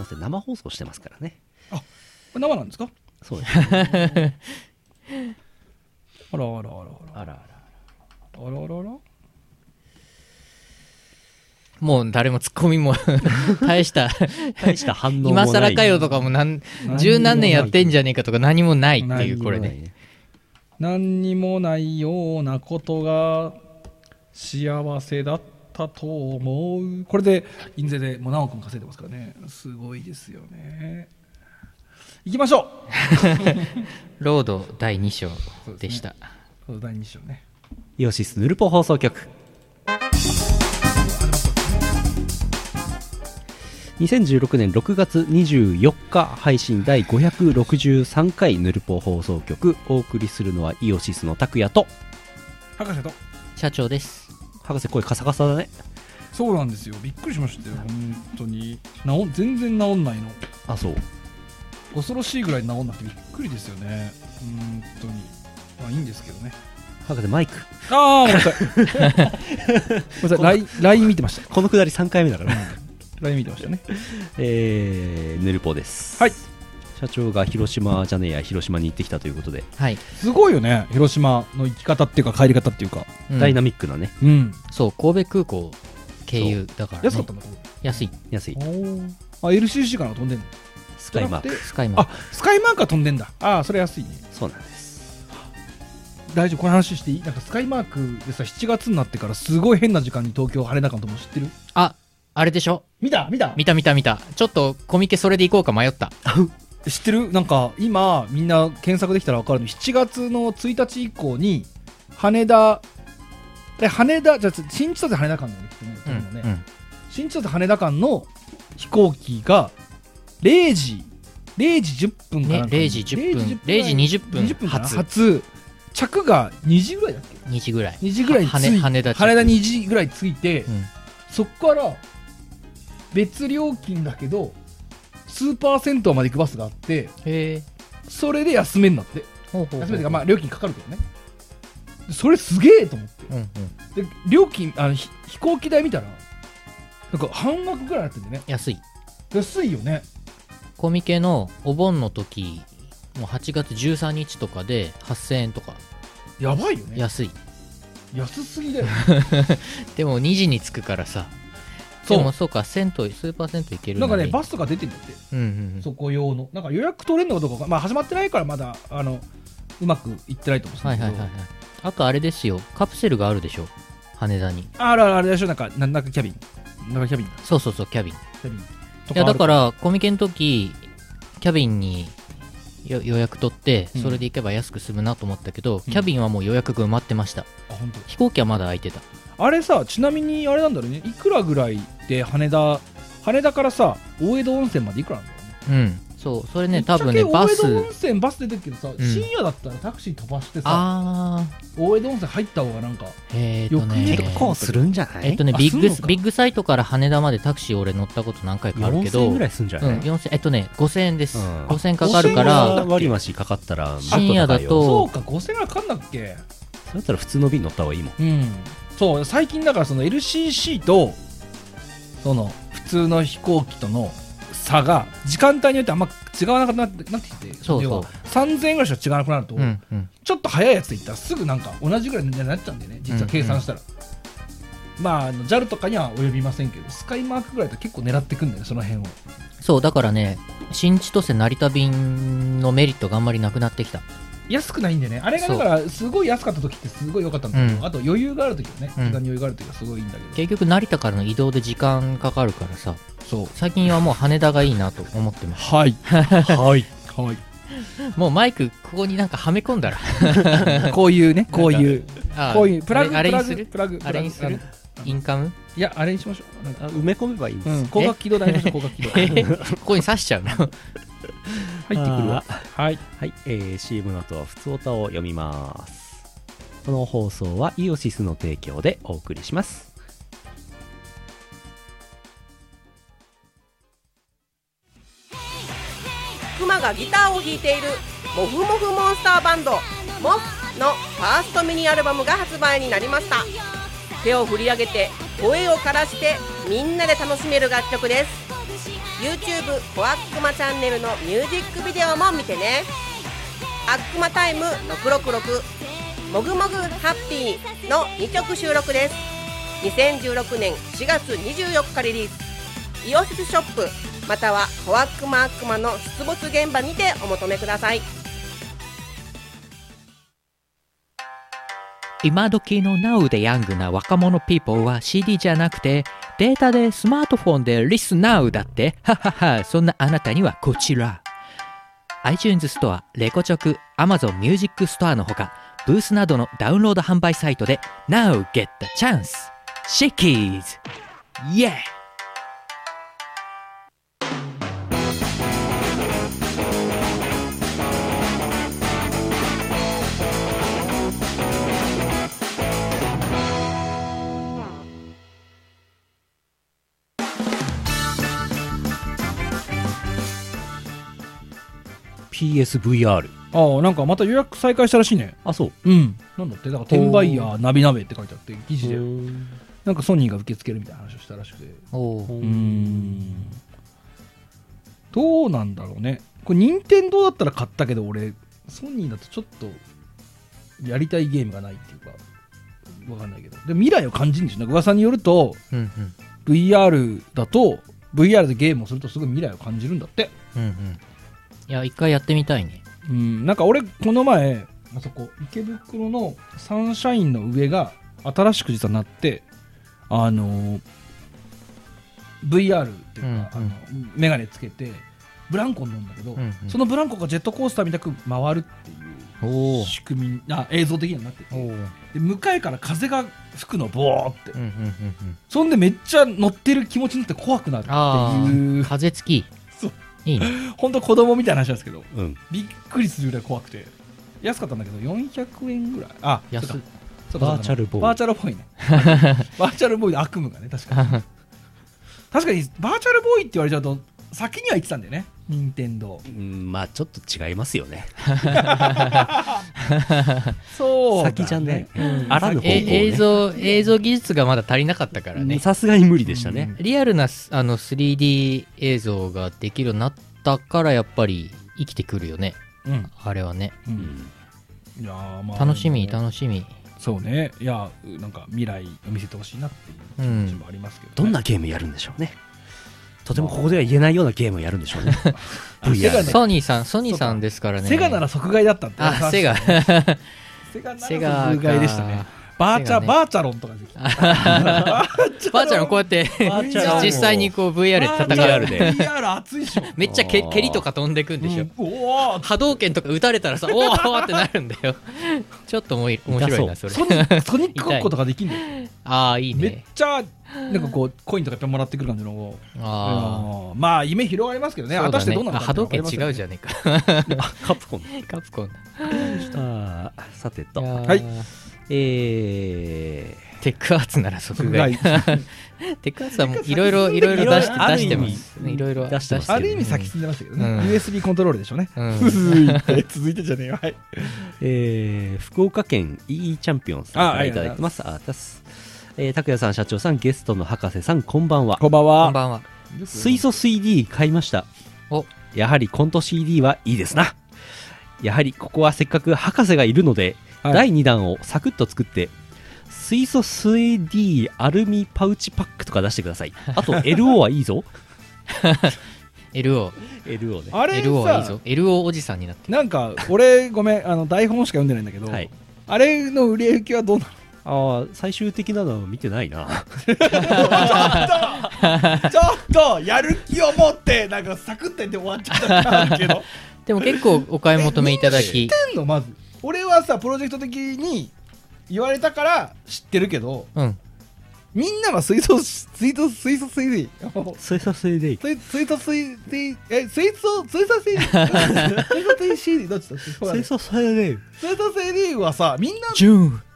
なんせ生放送してますからね。 あ、これ生なんですか？ そうですね。 あらあらあらあらあらあら。 あらあらあら。 もう誰もツッコミも大した反応もない。 今更かよとかも十何年やってんじゃねえかとか何もないっていう、これね。 何にもないようなことが幸せだったと思う。これで印税でもう何億も稼いでますからね。すごいですよね。行きましょうロード第2章でした。 ね、ロード第2章ね。 イオシスヌルポ放送局。2016年6月24日配信第563回ヌルポ放送局。お送りするのはイオシスの拓也と博士と社長です。 博士声カサカサだね。 そうなんですよ、びっくりしましたよ本当に。全然治んないの。 あ、そう。 恐ろしいぐらい治んなくてびっくりですよね本当に。まあいいんですけどね。 博士マイク。 ああ、ごめんなさいごめんなさい、LINE 見てました。 このくだり3回目だから LINE 見てましたね。 ヌルポです。 はい。 社長が広島じゃねえや広島に行ってきたということで、 はい、 すごいよね広島の行き方っていうか帰り方っていうか、 ダイナミックなね。 うん、 そう神戸空港経由だから、ね、 安かったんだ。 安い。 あ、LCC から飛んでんの？ スカイマーク。 スカイマーク。 あ、スカイマークが飛んでんだ。ああ、それ安いね。 そうなんです。 大丈夫、この話していい？なんかスカイマークでさ、7月になってからすごい変な時間に東京羽田間とも知ってる？ あれでしょ？見た。ちょっとコミケそれで行こうか迷った。 知ってる？なんか今みんな検索できたら分かるの。7月の1日以降に羽田じゃあ新千歳羽田間のね、新千歳羽田間の飛行機が0時10分かな、 ね、0時10分0時20分初着が2時ぐらいだっけ？ 2時ぐらいに羽田 2時ぐらい着いて、 うん、 そこから別料金だけどスーパー銭湯まで行くバスがあって、それで休めんだって。休めてか、まあ料金かかるけどね。それすげえと思って、で料金飛行機代見たらなんか半額ぐらいになってるんでね。安いよね。 コミケのお盆の時もう8月13日とかで8000円とか。 やばいよね。 安すぎだよでも2時に着くからさ。でもそうか、スーパー銭湯行ける。 なんかね、バスとか出てんだって、そこ用の。なんか予約取れるのかどうか、まあ始まってないからまだうまくいってないと思うんですけど、 あとあれですよ、カプセルがあるでしょ羽田に。 あれでしょ、なんかキャビン、 そうキャビン。いやだからコミケの時キャビンに予約取って、それで行けば安く済むなと思ったけど、キャビンはもう予約が埋まってました。飛行機はまだ空いてた。 あれさ、ちなみにあれなんだろうね、いくらぐらいで羽田からさ大江戸温泉までいくらなんだろうね。そう、それね、多分ね、大江戸温泉バス出てるけどさ、深夜だったらタクシー飛ばしてさ、大江戸温泉入った方がなんか結構するんじゃない？ ビッグサイトから羽田までタクシー俺乗ったこと何回かあるけど、 4000円ぐらいすんじゃない ？5000円です。5000円かかるから、 割増かかったら深夜だと、 そうか、5000円ぐらいかかんなっけ？ それだったら普通の便乗った方がいいもん。 そう、最近だからその LCC とその普通の飛行機との差が時間帯によってあんま違わなくなってきて、3000円ぐらいしか違わなくなると、ちょっと早いやつで行ったらすぐなんか同じぐらいになっちゃうんだよね、実は計算したら。まあJAL とかには及びませんけど、スカイマークぐらいだと結構狙ってくんだよね、その辺を。 そうだからね、新千歳成田便のメリットがあんまりなくなってきた。 安くないんでね、あれがだからすごい安かった時ってすごい良かったんだけど、あと余裕がある時はね、時間に余裕がある時はすごいいいんだけど、 結局成田からの移動で時間かかるからさ、最近はもう羽田がいいなと思ってます。もうマイクここになんかはめ込んだらこういうプラグあれにするインカム、 いやあれにしましょう。 埋め込めばいいんです。 光学起動台にしましょう。光学起動ここに刺しちゃうの入ってくるわ。はい、 CM の後は普通歌を読みます。この放送はイオシスの提供でお送りします。 クマがギターを弾いているモフモフモンスターバンドモフのファーストミニアルバムが発売になりました。手を振り上げて声を枯らしてみんなで楽しめる楽曲です。 YouTube コアックマチャンネルのミュージックビデオも見てね。アックマタイム666もぐもぐハッピーの2曲収録です。2016年4月24日リリース。イオシスショップまたはコアックマアックマの出没現場にてお求めください。 今時の Now でヤングな若者ピーポーは CD じゃなくてデータでスマートフォンで Listen Now だって。ははは、そんなあなたにはこちら iTunes ストア、レコチョク、Amazon Music ストアのほかブースなどのダウンロード販売サイトで Now get the chance Shakey's Yeah! ？PSVR。 ああ、なんかまた予約再開したらしいね。 あ、そう。 うん。なんだって、だから転売ヤーナビナベって書いてあって記事で、 うーんなんかソニーが受け付けるみたいな話をしたらしくて。 おーどうなんだろうね。これ任天堂だったら買ったけど、俺ソニーだとちょっとやりたいゲームがないっていうか、わかんないけど、で未来を感じるんでしょ。なんか噂によると、 うんうん VR だと VR でゲームをするとすごい未来を感じるんだって。 うんうん。いや、一回やってみたいね。 なんか俺この前あそこ池袋のサンシャインの上が新しく実はなって、VR っていうか、 うんうんメガネつけてブランコに乗るんだけど、 うんうんそのブランコがジェットコースターみたく回るっていう仕組み映像的にはなってて、で向かいから風が吹くのボーって、 うんうんうんうん。 そんでめっちゃ乗ってる気持ちになって怖くなるっていう風付き。 そういいね。 本当子供みたいな話なんですけど、 うん。 びっくりするぐらい怖くて安かったんだけど400円ぐらい。あ、 安っそうかそうかバーチャルボーイバーチャルボーイねバーチャルボーイの悪夢がね、確かに確かにバーチャルボーイって言われちゃうと先には言ってたんだよね、任天堂。 まあちょっと違いますよね。 そうだね、 先じゃね。 うんあらぬ方向ね。 映像技術がまだ足りなかったからね。 さすがに無理でしたね。 リアルな3D 映像ができるようになったからやっぱり生きてくるよね。 うんあれはね。 うんいやーまあ楽しみ楽しみ。 そうね。いやなんか未来を見せてほしいなっていう気持ちもありますけど、ねどんなゲームやるんでしょうね。とてもここでは言えないようなゲームをやるんでしょうね。VR でソニーさんですからね。 セガなら即買いだったってあ、セガ。 セガなら即買いでしたね。バーチャ、 セガねバーチャロンとかできた。 バーチャルこうやってバーチャル実際にこう VR で戦う。 VR で VR 熱いでしょ。 めっちゃ蹴りとか飛んでくんでしょ。 おお波動拳とか打たれたらさ、おーってなるんだよ。ちょっと面白いな、それ。 ソニックごっことかできんだよ。 ああ、いいめっね。 ちゃなんかこうコインとかいっぱいもらってくる感じの。 あまあ夢広がりますけどね。 あ。 果たしてどうなのか波動拳違うじゃねえか。 カプコン。 カプコンだ。 あーさてと。 はいテックアーツなら即買い。 即買テックアーツはもういろいろ出してます。いろいろ出してますある意味先進んでましたけどね。 うん USB コントロールでしょうね。 うん続いてじゃねえよ。はい。 福岡県 EE チャンピオンさんからいただいてます。拓也さん、社長さん、ゲストの博士さん、こんばんは。 こんばんは。 こんばんは。 水素 CD 買いました。 お、 やはりコント CD はいいですな。やはりここはせっかく博士がいるので、 はい第2弾をサクッと作って水素 3D アルミパウチパックとか出してください。あと LO はいいぞ。 LO ね。 あれ LO はいいさぞ。LO おじさんになってる。 なんか俺ごめん台本しか読んでないんだけど、 はい、 あれの売れ行きはどうなの？ 最終的なのは見てないな。 ちょっとやる気を持ってなんかサクッと言って終わっちゃったのあるけどでも結構お買い求めいただき。 知ってんの？まず俺はさプロジェクト的に言われたから知ってるけど、 うん。 みんなは水素 CD 水素 CD 水素 CD 水素 CD どっちだっけ？ 水素 CD 水素 CD はさみんなジューン。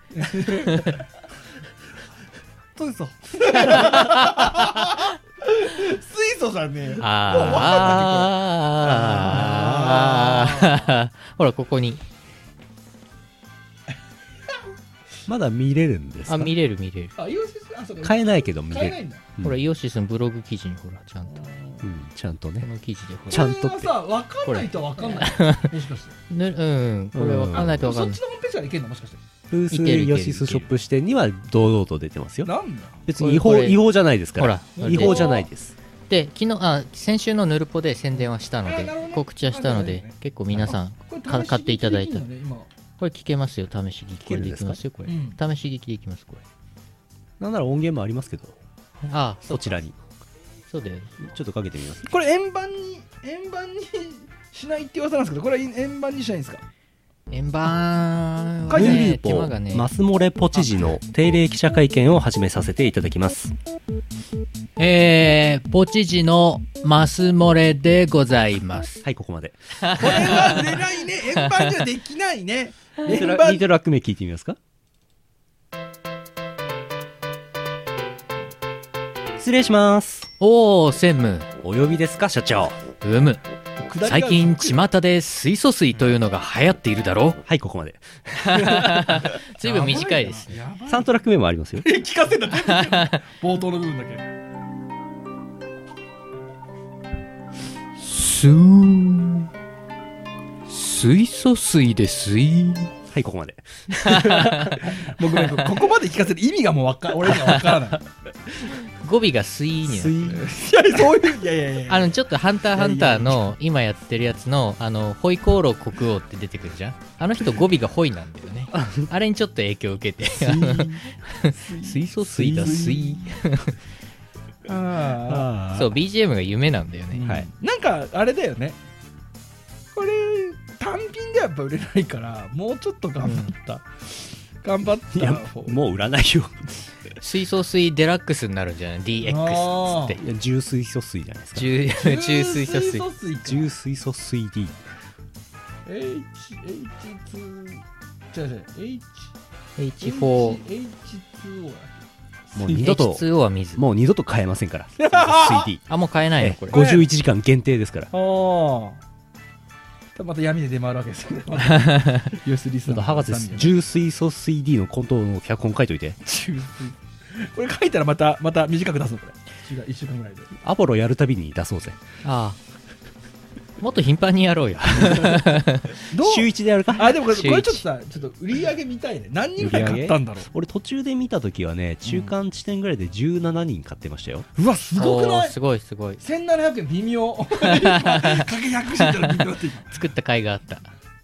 水素水素じゃねえよ。 ほらここに。 まだ見れるんですか？ 見れる。 あ、イオシス、あ、そうか買えないけど見れる。 買えないんだ。 ほらイオシスのブログ記事にほらちゃんと。 ちゃんとねこの記事でちゃんとこれはさ分かんないと分かんないもしかしてこれ分かんないと分かんないそっちのホームページからいけんのもしかしてブースいけるいけるヨシスショップ支店には堂々と出てますよ。 なんだ別にこれ違法じゃないですから。 ほら違法じゃないです。 で先週のヌルポで宣伝はしたのでなるほどね告知はしたので結構皆さんこれ買っていただいた試し聞きできんのねこれ聞けますよ、試し聞き。これできますよ、これ。 うん試し聞きできます、これ。 なんなら音源もありますけど、 ああ、 そちらに。 そうだよ。 ちょっとかけてみます。 これ円盤にしないって噂なんですけど、これは円盤にしないんですか？ 円盤書いてあるね、 ポ手間がね。 マスモレポ知事の定例記者会見を始めさせていただきます。 ポチジのマスモレでございます。 はい、ここまで。 これは売れないね。円盤じゃできないね。 リトルアック名聞いてみますか？失礼します。 おー、専務。 お呼びですか、社長。 最近巷で水素水というのが流行っているだろう。 はい、ここまで。 随分短いです。 やばい 3トラック目もありますよ。 聞かせた全部冒頭の部分だけ。 水素水ですい。 はい、ここまで。 もうごめん、ここまで聞かせる意味がもう俺には分からない。 語尾が水になってる。 いや、そういう、いやいや。 ちょっとハンターハンターの今やってるやつのホイコーロー国王って出てくるじゃん。あの人語尾がホイなんだよね。あれにちょっと影響を受けて水素水だ水あそう BGM が夢なんだよね。 はい。 なんかあれだよね。これ単品ではやっぱ売れないからもうちょっと頑張ったいや、もう売らないよ。 水素水デラックスになるんじゃない DX っつっていや、重水素水じゃないですか。 重水素水重水素水 D。 H2 違う H4 H2O もう二度と H2O は水。 もう二度と買えませんから水 D。 あ、もう買えないのこれ。 51時間限定ですから。 また闇で出回るわけですよね。ユースリスナー博士です。重水素水 D のコントの脚本書いといて。 これ書いたらまた短く出すのこれ。1週間ぐらいで。 アポロやるたびに出そうぜ。 ああ。もっと頻繁にやろうよ。 週1でやるか？ あ、でもこれちょっとさ、ちょっと売り上げ見たいね。何人ぐらい買ったんだろう。 俺途中で見た時はね、中間地点ぐらいで17人買ってましたよ。 うわ、すごくない？ すごいすごい。 1700円微妙。かけ100したら微妙って今。 作った甲斐があった。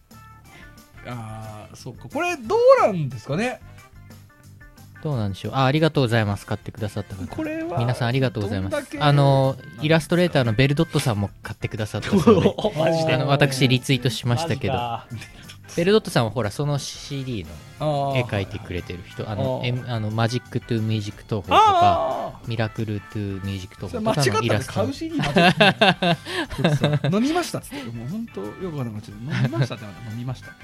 ああ、そっか。これどうなんですかね。 どうなんでしょう。ありがとうございます。買ってくださった方。 これは皆さんありがとうございます。 どんだけイラストレーターのベルドットさんも買ってくださったそうで、 マジで私リツイートしましたけど、ベルドットさんはほらその CD の絵描いてくれてる人、マジックトゥミュージック東宝とか、ミラクルトゥミュージック東宝とかのイラスト。 買う CD 間違った飲みましたっつってもう本当よくわかんなくなっちゃう。飲みましたって飲みました。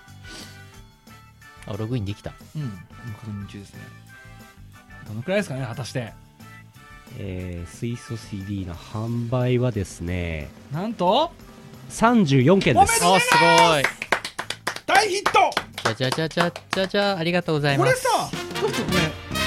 あ、ログインできた。 うん、確認中ですね。どのくらいですかね、果たして。 水素 CD の販売はですね、 なんと 34件です。 あ、すごい。 大ヒット。 じゃありがとうございます。 これさ、ちょっとごめん。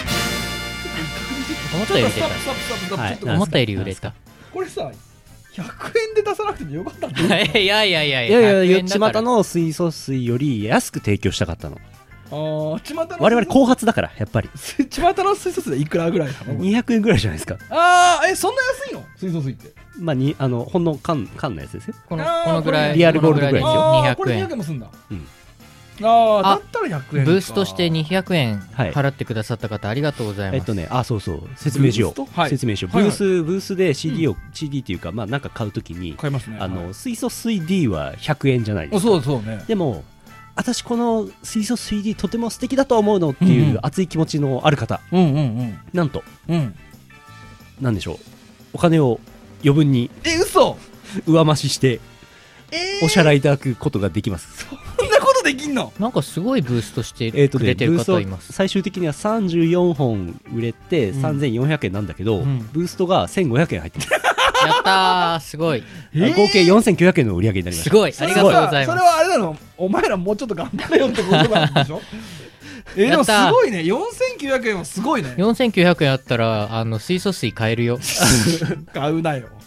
思ったより売れた。思ったより売れた。 これさ、100円で出さなくてもよかったんだよ。 いや、 巷の水素水より安く提供したかったの。 我 々後発だからやっぱり巷の水素水でいくらぐらいなの ？200円ぐらいじゃないですか。 そんな安いの水素水って？ まあほんの缶のやつですよ。 このぐらいリアルゴールドぐらいですよ。 これ200円もすんだ。 だったら100円。 ブーストして200円払ってくださって方ありがとうございます。 そうそう、説明しよう。ブースで CD っていうかまあなんか買うときに買いますね。 水素水 D は100円じゃないですか。 そうね。 でも私この水素水 D とても素敵だと思うのっていう熱い気持ちのある方、なんとなんでしょう、お金を余分に上増ししてお支払いいただくことができます。 そんなことできんの？ なんかすごいブーストしてくれてる方います。 最終的には34本売れて3400円なんだけど、ブーストが1500円入ってる。 やったー、すごい。 合計4900円の売り上げになりました。 すごい、ありがとうございます。 それはあれなの、お前らもうちょっと頑張れよってことなんでしょ？でもすごいね、4900円はすごいね。 4900円あったら水素水買えるよ。 買うなよ。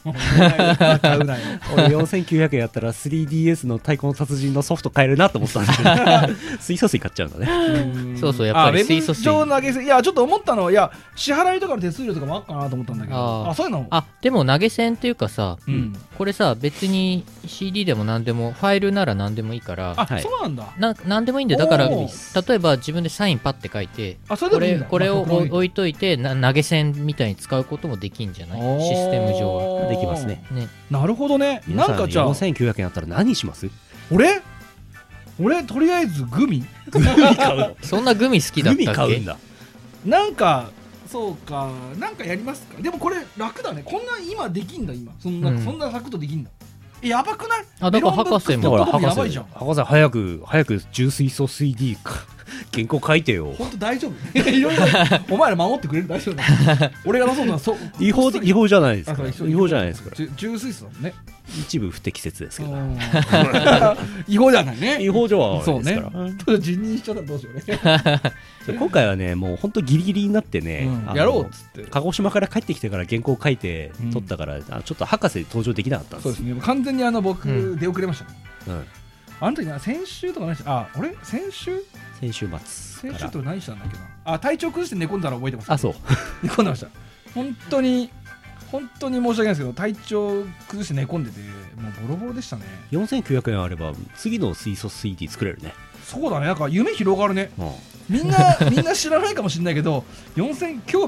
買うなよ。 俺4900円やったら 3DS の太鼓の達人のソフト買えるなと思ったんですけど水素水買っちゃうんだね。 そうそう、やっぱり水素水。 ウェブ上投げ銭、いやちょっと思ったの、いや支払いとかの手数料とかもあっかなと思ったんだけど、そういうの。 でも投げ銭っていうかさ、これさ別に CD でも何でもファイルなら何でもいいから、 そうなんだ。 何でもいいんで、だから例えば自分でサインパッて書いて、これを置いといて投げ銭みたいに使うこともできんじゃない？システム上はできますね。 なるほどね。なんかじゃあ 4900円あったら何します？ 俺とりあえずグミ買うの？ そんなグミ好きだったっけ？ グミ買うんだ。 なんかそうか、なんかやりますか。でもこれ楽だね。こんな今できんだ。今そんなサクッとできんだ。やばくない？ だから博士もやばいじゃん。 博士早く重水素 3D 原稿書いてよ。 本当大丈夫？いろいろお前ら守ってくれる？大丈夫？俺が出そうなそう違法じゃないですか。違法じゃないですから。 重水素だもんね。 一部不適切ですけど。 違法じゃないね。 違法じゃないですから。 そうね。辞任しちゃったらどうしようね。 今回はね、もう本当ギリギリになってね、 やろうっつって鹿児島から帰ってきてから原稿書いて撮ったから、ちょっと博士登場できなかったんです。 そうですね。完全に僕出遅れましたね。あの時先週とか何した先週と何したんだっけな。体調崩して寝込んだら覚えてます。 そう寝込んでました。本当に申し訳ないですけど、体調崩して寝込んでてもうボロボロでしたね。 4900円あれば次の水素 3D 作れるね。 そうだね。なんか夢広がるね。みんな知らないかもしれないけど、今日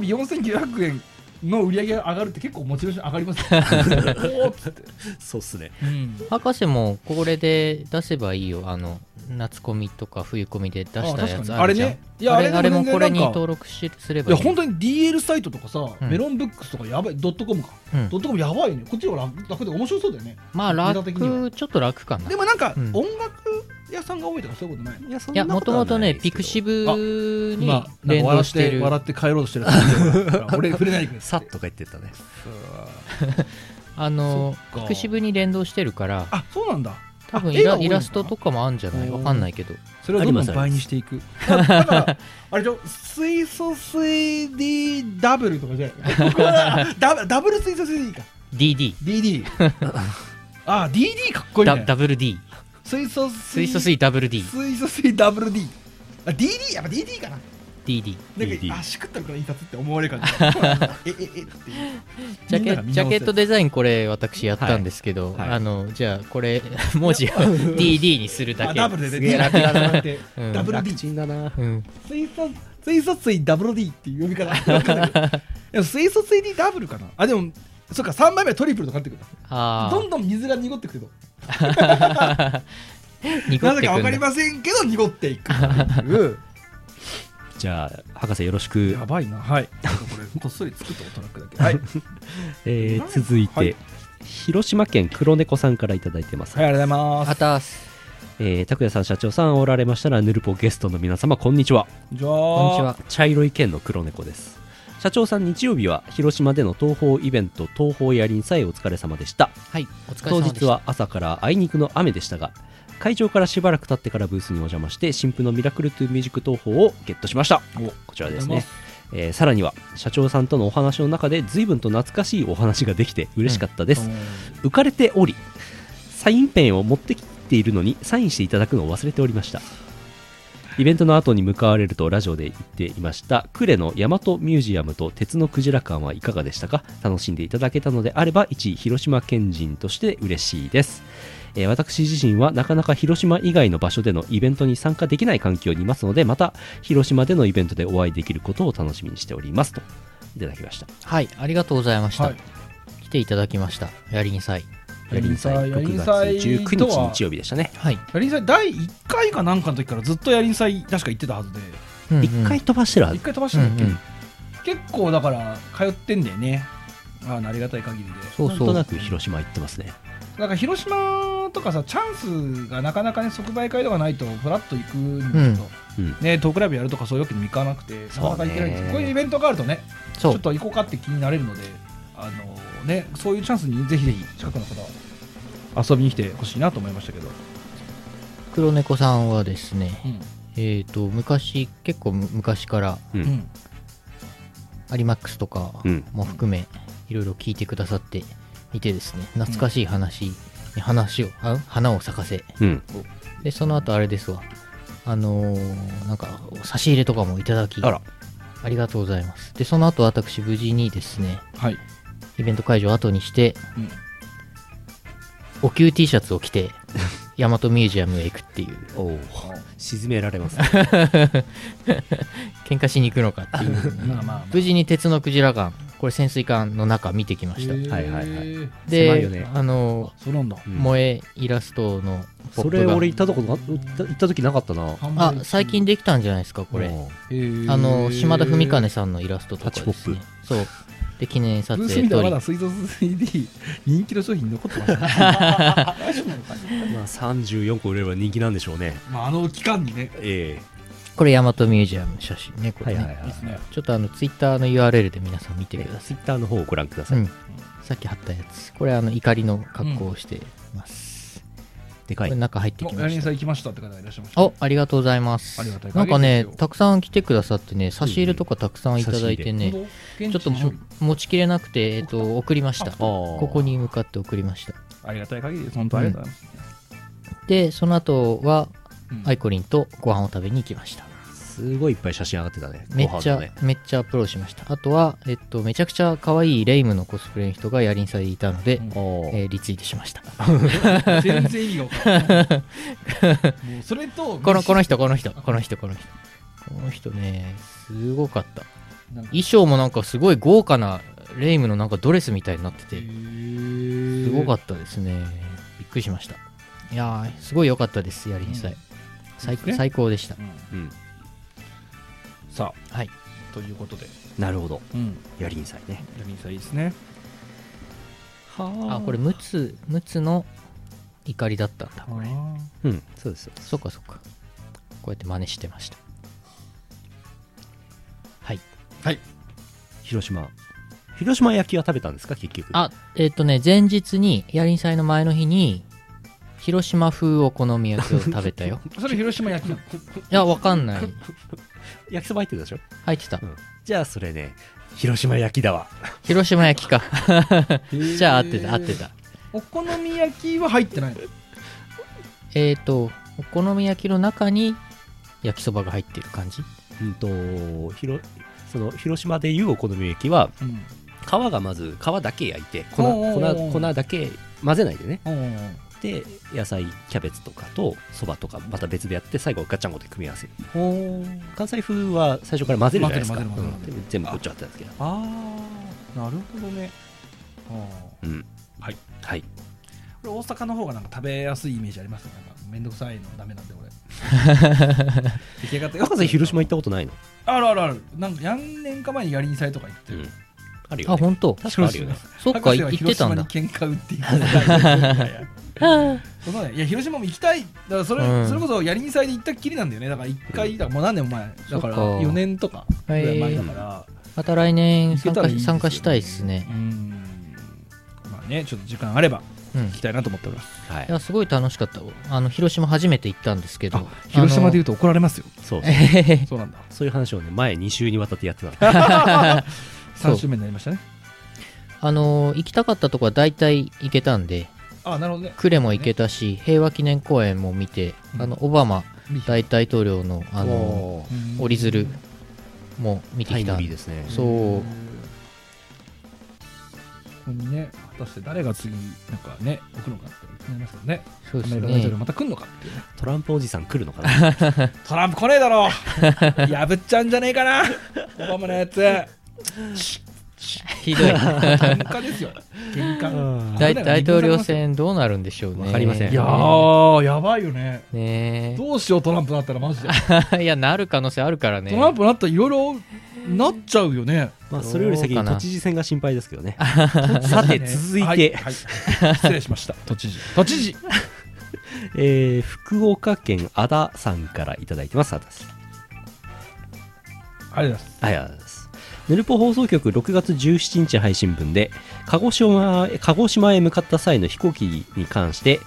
4900円の売り上げが上がるって結構モチベーション上がりますよ。 そうっすね。 博士もこれで出せばいいよ。夏コミとか冬コミで出したやつあるじゃん。あれもこれに登録すればいい。 いや本当に DL サイトとかさ、メロンブックスとかやばい、ドットコムか、ドットコムやばいね。こっちが楽で面白そうだよね。 まあちょっと楽かな。 でもなんか音楽屋さんが多いとかそういうことない？ いやもともとねピクシブに連動してる。 笑って帰ろうとしてる。俺触れないでくれ。 さっとか言ってたね。 ピクシブに連動してるから。 そうなんだ。 多分イラストとかもあるんじゃない？わかんないけど。 それをどんどん倍にしていく。だからあれじゃ水素水 D ダブルとかじゃないダブル水素水 D か。 DD DDかっこいいね。 ダブル D 水素水ダブル D 水素水ダブル D DD やっぱ DD かな。 DD なんかしくったのからいいたつって思われる感じ。っていうジャケットデザインこれ私やったんですけど、じゃあこれ文字を DD にするだけ。 ダブルでね。ダブル D 楽ちんだな。 水素水ダブル D っていう読み方。水素水 D ダブルかな。でもそっか、3枚目はトリプルとかってくる。どんどん水が濁ってくると。なぜか分かりませんけど濁っていく。 じゃあ博士よろしく。 やばいな。はい。これこっそり作ったトラックだけ。はい。 続いて、広島県黒猫さんからいただいてます。 はい、ありがとうございます。 拓也さん、社長さんおられましたら、ヌルポゲストの皆様こんにちは。 こんにちは。 茶色い県の黒猫です。社長さん、日曜日は広島での東宝イベント東宝やりん祭お疲れ様でした。 はい、お疲れ様でした。 当日は朝からあいにくの雨でしたが、会場からしばらく経ってからブースにお邪魔して新譜のミラクルトゥミュージック東宝をゲットしました。こちらですね。さらには社長さんとのお話の中で随分と懐かしいお話ができて嬉しかったです。浮かれておりサインペンを持ってきているのにサインしていただくのを忘れておりました。イベントの後に向かわれるとラジオで言っていました呉の大和ミュージアムと鉄のクジラ館はいかがでしたか。楽しんでいただけたのであれば一広島県人として嬉しいです。私自身はなかなか広島以外の場所でのイベントに参加できない環境にいますので、また広島でのイベントでお会いできることを楽しみにしておりますといただきました。 はい、ありがとうございました。来ていただきました。やりん祭 6月19日日曜日でしたね。 はい。やりん祭第1回かなんかの時からずっとやりん祭確か行ってたはずで、 1回飛ばしてるはず。 1回飛ばしてるんだっけ。結構だから通ってんだよね。ありがたい限りで。 なんとなく広島行ってますね。 なんか広島とかさ、チャンスがなかなかね、即売会とかないとフラッと行くんだけど、ね、トークライブやるとかそういうわけにもいかなくて、なかなか行けないんです。こういうイベントがあるとね、ちょっと行こうかって気になれるので、ね、そういうチャンスにぜひぜひ近くの方は遊びに来てほしいなと思いましたけど。 黒猫さんはですね、昔、結構昔からアリマックスとかも含めいろいろ聞いてくださっていてですね、懐かしい話に花を咲かせ、でその後あれですわ、なんか差し入れとかもいただき、ありがとうございます。でその後私無事にですね、イベント会場を後にして、お給 T シャツを着て大和ミュージアムへ行くっていう。 沈められますね。 喧嘩しに行くのかっていう、無事に鉄のクジラ艦、これ潜水艦の中見てきました。で、萌えイラストのポップが、 それ俺行った時なかったな。 最近できたんじゃないですかこれ。島田文兼さんのイラストとかですね。そうで記念撮影撮り、 まだ水素 3D 人気の商品残ってますね。 34個売れれば人気なんでしょうね。 期間にね。 これ大和ミュージアム写真ね、これね。ちょっとツイッターの URL で皆さん見てください。 ツイッターの方をご覧ください。 さっき貼ったやつ。これ怒りの格好をしてます。でかい。これ中入ってきました。 やりんさん行きましたって方がいらっしゃいました。 ありがとうございます。なんかね、たくさん来てくださってね、差し入れとかたくさんいただいてね、ちょっと持ちきれなくて、送りました。ここに向かって送りました。 ありがたい限りです。本当ありがとうございます。 で、その後は、アイコリンとご飯を食べに行きました。 すごいいっぱい写真上がってたね。 めっちゃアップロードしました。あとは、めちゃくちゃ可愛いレイムのコスプレの人がやりんさいでいたので、リツイートしました。 全然意味が分からない。もうそれとこの人ね、すごかった。衣装もなんかすごい豪華なレイムのなんかドレスみたいになってて、すごかったですね。びっくりしました。いやー、すごい良かったです、やりんさい。最高でした。 さあ、ということで、 なるほど、やりんさいね。 やりんさいいいですね。 これ陸奥の怒りだったんだこれ。 そうです。 そっかこうやって真似してました。 広島焼きは食べたんですか結局。 前日にやりんさいの前の日に広島風お好み焼きを食べたよ。 それ広島焼きなの？ いや、わかんない。 焼きそば入ってたでしょ？ 入ってた。 じゃあそれね、広島焼きだわ。 広島焼きか。じゃあ合ってた。 お好み焼きは入ってないの？ お好み焼きの中に焼きそばが入ってる感じ？ その広島でいうお好み焼きは、皮だけ焼いて粉だけ混ぜないでね。で野菜キャベツとかとそばとかまた別でやって最後ガッチャンコで組み合わせる。関西風は最初から混ぜるじゃないですか。全部こっちはあったんですけど。 なるほどね。 はい。 これ大阪の方がなんか食べやすいイメージありますね。なんかめんどくさいのダメなんで俺。 博士広島行ったことないの？ ある。なんか何年か前にやりんさいとか行ってる。 あるよね。 あ、本当。 確かあるよね。 そっか、行ってたんだ。 喧嘩売っていく。いや広島も行きたい。だからそれこそやりんさいで行ったっきりなんだよね。だから1回もう何年も前だから4年とかぐらい前だから。 また来年参加したいですね。 まあね、ちょっと時間あれば行きたいなと思っております。 いや、すごい楽しかった。広島初めて行ったんですけど。 広島で言うと怒られますよ。 そうなんだ。 そういう話をね、前2週にわたってやってた。 3週目になりましたね。 行きたかったとこは大体行けたんで、 なるほどね。 呉も行けたし、平和記念公園も見て、オバマ大統領の折り鶴も見てきた。 いいですね。 そう。 ここにね、果たして誰が次なんかね置くのかって気になりますけどね。 そうですね。 アメリカ大統領また来るのかっていうね。 トランプおじさん来るのかな。 トランプ来ねえだろ。破っちゃうんじゃねえかな。オバマのやつ。 ひどい。 喧嘩ですよ。喧嘩。 大統領選どうなるんでしょうね。 わかりません。 いやー、やばいよね。 ね。 どうしようトランプなったらマジで。いや、なる可能性あるからね。 トランプなったらいろいろなっちゃうよね。 まあそれより先に都知事選が心配ですけどね。さて続いて、 失礼しました。都知事。 福岡県あださんからいただいてます。ありがとうございます。 ありがとうございます。ヌルポ放送局6月17日配信分で鹿児島へ向かった際の飛行機に関して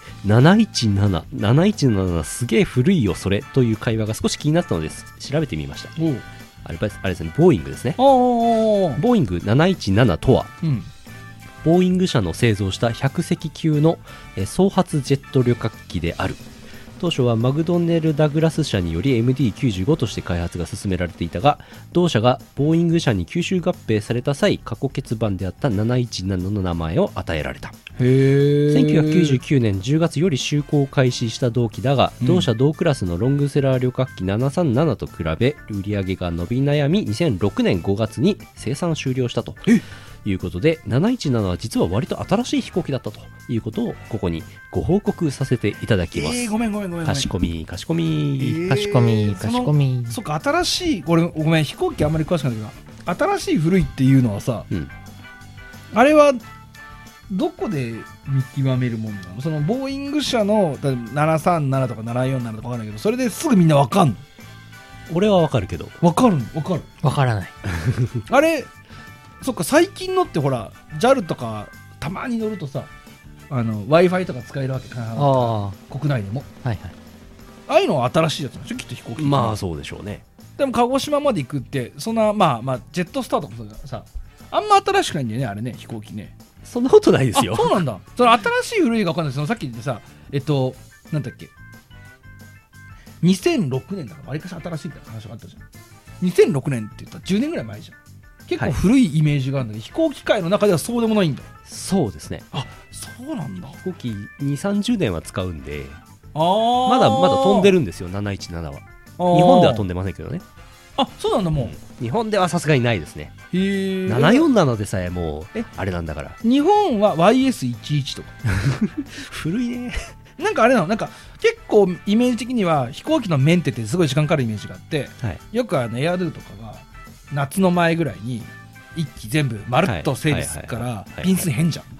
717すげえ古いよそれという会話が少し気になったのです調べてみました。あれですね、ボーイングですね。ボーイング717とは、 ボーイング社の製造した100隻級の総発ジェット旅客機である。当初はマクドネル・ダグラス社により MD95 として開発が進められていたが、同社がボーイング社に吸収合併された際、過去欠番であった717の名前を与えられた。1999年10月より就航を開始した同機だが、同社同クラスのロングセラー旅客機737と比べ売り上げが伸び悩み、2006年5月に生産終了したということで、717は実は割と新しい飛行機だったということをここにご報告させていただきます。 ごめんかしこみかしこみ、 かしこみかしこみ。 そっか、新しい、俺ごめん飛行機あんまり詳しくないけど、新しい古いっていうのはさ、あれはどこで見極めるもんなの？そのボーイング社の737とか747とか分かんないけど、それですぐみんな分かんの？ 俺は分かるけど。 分かる分からないあれ、そっか、最近のってほら JAL とかたまに乗るとさ、Wi-Fi とか使えるわけかな、国内でも。 はいはい。 ああいうのは新しいやつなんでしょ、きっと飛行機。 まあそうでしょうね。 でも鹿児島まで行くって、そんなまあジェットスターとかさ、あんま新しくないんだよね、あれね、飛行機ね。 そんなことないですよ。 そうなんだ。その新しい古いが分かんないですけど、さっき言ってさ、なんだっけ、2006年だからわりかし新しいみたいな話があったじゃん。2006年って言ったら10年ぐらい前じゃん。結構古いイメージがあるんだけど、飛行機界の中ではそうでもないんだ。 そうですね。 あ、そうなんだ。 飛行機2、30年は使うんで、 まだ飛んでるんですよ、717は。日本では飛んでませんけどね。 あ、そうなんだ。もう日本ではさすがにないですね。 へえ。 747でさえもうあれなんだから。 日本は YS11 とか古いね。 なんかあれなの、なんか結構イメージ的には飛行機のメンテってすごい時間かかるイメージがあって、 はい、 よくエアドゥとかが夏の前ぐらいに一機全部まるっと整備するから便数変じゃん。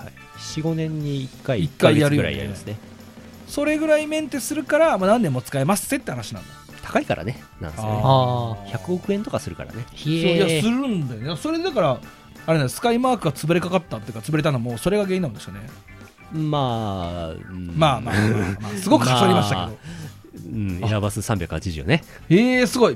4、5年に1回やるぐらいやりますね。 それぐらいメンテするから、何年も使えますって話なんだ。 高いからね、なんですよね。100億円とかするからね。 いや、するんだよね。それだからあれだ、スカイマークが潰れかかったっていうか、潰れたのもそれが原因なんですよね。 まあすごくかかりましたけど、エアバス380ね。 すごい。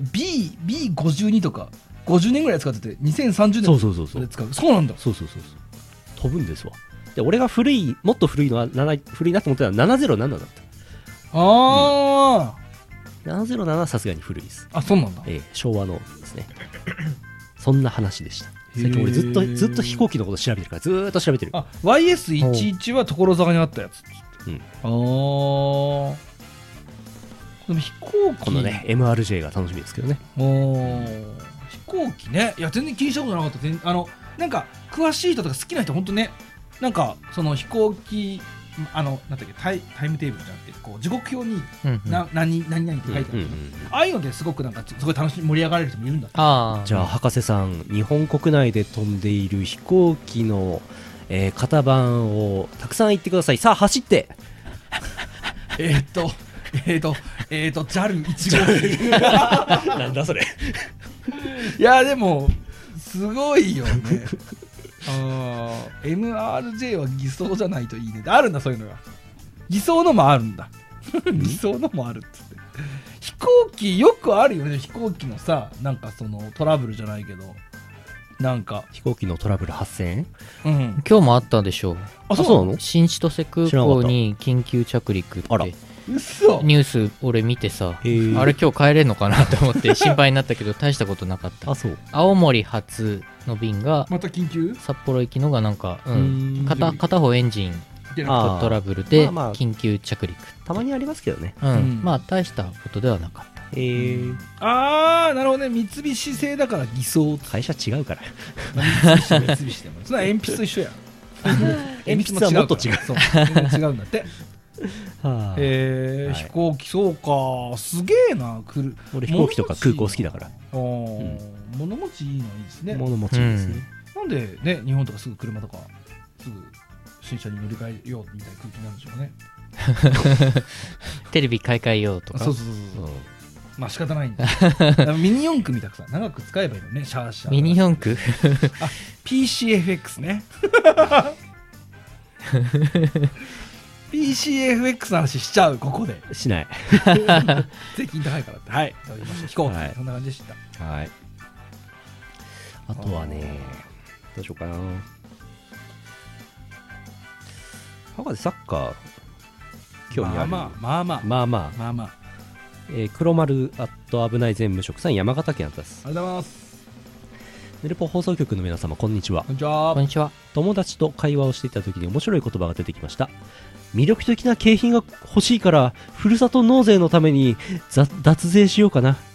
B52 とか50年ぐらい使ってて、2030年で使う。そうなんだ。 そう飛ぶんですわ。で、俺がもっと古いのは古いなと思ってたのは707だった。707はさすがに古いです。 あ、そうなんだ。 昭和のですね。そんな話でした。最近俺ずっと飛行機のこと調べてるから、ずーっと調べてる。 あ、YS11 は所沢にあったやつ。でも飛行機、 このね MRJ が楽しみですけどね。 飛行機ね、いや全然気にしたことなかった。なんか詳しい人とか好きな人、本当ね、なんかその飛行機なんだっけ、タイムテーブルじゃなくて、こう時刻表に何々って書いてある、ああいうのですごくなんかすごい盛り上がれる人もいるんだ。 じゃあ博士さん、日本国内で飛んでいる飛行機の、型番をたくさん言ってください。さあ走って。 JAL1 号機なんだそれ。 いやでもすごいよね。MRJ は偽装じゃないといいね。あるんだ、そういうのが。偽装のもあるんだ。偽装のもあるっつって。飛行機よくあるよね。飛行機のさ、なんかそのトラブルじゃないけど、なんか飛行機のトラブル発生、 今日もあったでしょう。 あ、そうなの？ 新千歳空港に緊急着陸ってニュース俺見てさ、あれ今日帰れんのかなと思って心配になったけど大したことなかった。青森発の便がまた緊急札幌行きのがなんか、片方エンジントラブルで緊急着陸。 たまにありますけどね。 まあ大したことではなかった。 なるほどね。三菱製だから偽装。 会社違うから。 三菱でもそんな鉛筆と一緒や。 鉛筆はもっと違う。 そう、全然違うんだって。飛行機、そうか、すげえな。 俺飛行機とか空港好きだから。 物持ちいいのいいですね。 物持ちいいですね。 なんでね、日本とかすぐ車とかすぐ新車に乗り換えようみたいな空気なんでしょうね。 テレビ買い替えようとか。 そうまあ仕方ないんだ。ミニ四駆みたくさ長く使えばいいのね。シャーシャーミニ四駆 PCFX ね。PCFX の話しちゃう。ここでしない。 税金高いからって。はい、飛行機、そんな感じでした。 はい。あとはね、どうしようかな。 博士サッカー興味ある？ まあ黒丸アット危ない全無職さん、山形県あったです。 ありがとうございます。 ヌルポ放送局の皆様、こんにちは。 こんにちは。 こんにちは。 友達と会話をしていた時に面白い言葉が出てきました。魅力的な景品が欲しいからふるさと納税のために脱税しようかな。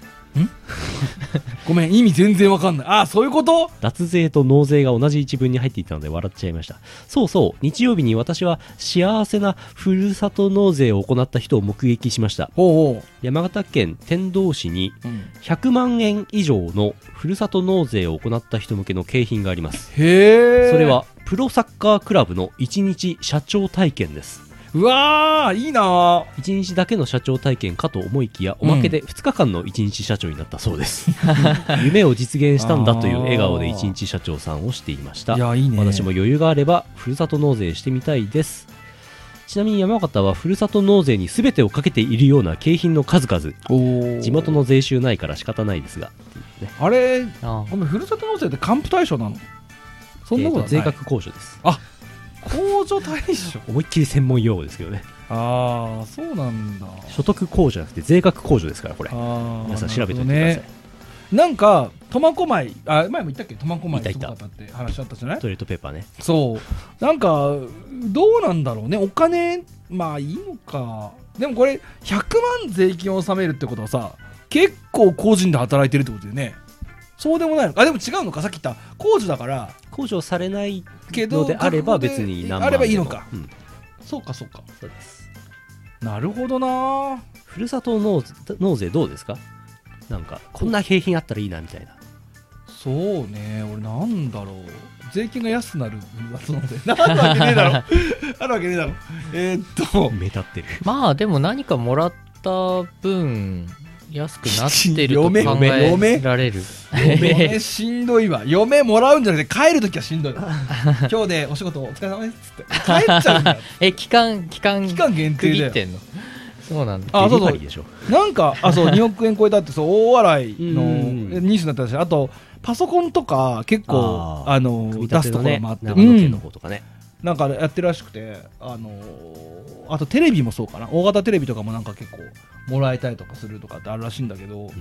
ごめん、意味全然わかんない。ああ、そういうこと？ 脱税と納税が同じ一文に入っていたので笑っちゃいました。そうそう、日曜日に私は幸せなふるさと納税を行った人を目撃しました。 ほうほ山形県天童市に100万円以上のふるさと納税を行った人向けの景品があります。 へえ。 それはプロサッカークラブの1日社長体験です。 うわー、いいなー。 1日だけの社長体験かと思いきや、おまけで2日間の1日社長になったそうです。夢を実現したんだという笑顔で1日社長さんをしていました。 いや、いいね。 私も余裕があればふるさと納税してみたいです。ちなみに山形はふるさと納税に全てをかけているような景品の数々。地元の税収ないから仕方ないですが、 ね、あれ、ごめん、ふるさと納税って還付対象なの？そんなことない。 税額控除です。 あ、控除対象。 思いっきり専門用語ですけどね。 ああ、そうなんだ。 所得控除じゃなくて税額控除ですから、これ。皆さん調べておいてください。 なんか苫小牧、前も言ったっけ、苫小牧すごかったって話あったじゃない？ トイレットペーパーね。 そうなんかどうなんだろうね、お金、まあいいのか。でもこれ100万税金を納めるってことはさ、結構個人で働いてるってことだよね。そうでもないのか。あ、でも違うのか。さっき言った控除だから控除されないのであれば別に何万あればいいのか、 うん、 そうかそうか。 そうです。 なるほどな。 ふるさと納税どうですか？なんかこんな景品あったらいいなみたいな。 そうね、俺なんだろう、税金が安くなるふるさと納税なんだわけねえだろあるわけねえだろ。 目立ってる。 まあでも何かもらった分安くなってると考えられる。 嫁しんどいわ。嫁もらうんじゃなくて帰るときはしんどいわ。今日でお仕事お疲れ様ですっつって帰っちゃうんだよ。 期間限定でってんの？そうなんだ。 あ、そうそう。 でしょ。 なんかそう2億円超えたってそう大洗のニュースになったし、あとパソコンとか結構出すところもあって、 長野県の方とかね。 なんかやってるらしくて、あとテレビもそうかな、大型テレビとかもなんか結構もらえたりとかするとかってあるらしいんだけど、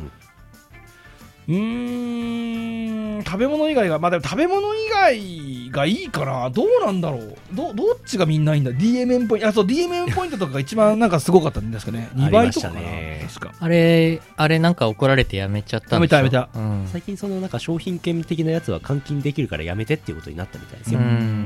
食べ物以外が、まあでも食べ物以外がいいかな。どうなんだろう。どっちがみんないいんだ。 DMM ポイント、DMM ポイントとかが一番なんかすごかったんですかね。2倍とかかな、確か。 あれなんか怒られてやめちゃったんでしょ。 やめた、 最近そのなんか商品券的なやつは換金できるからやめてっていうことになったみたいですよ。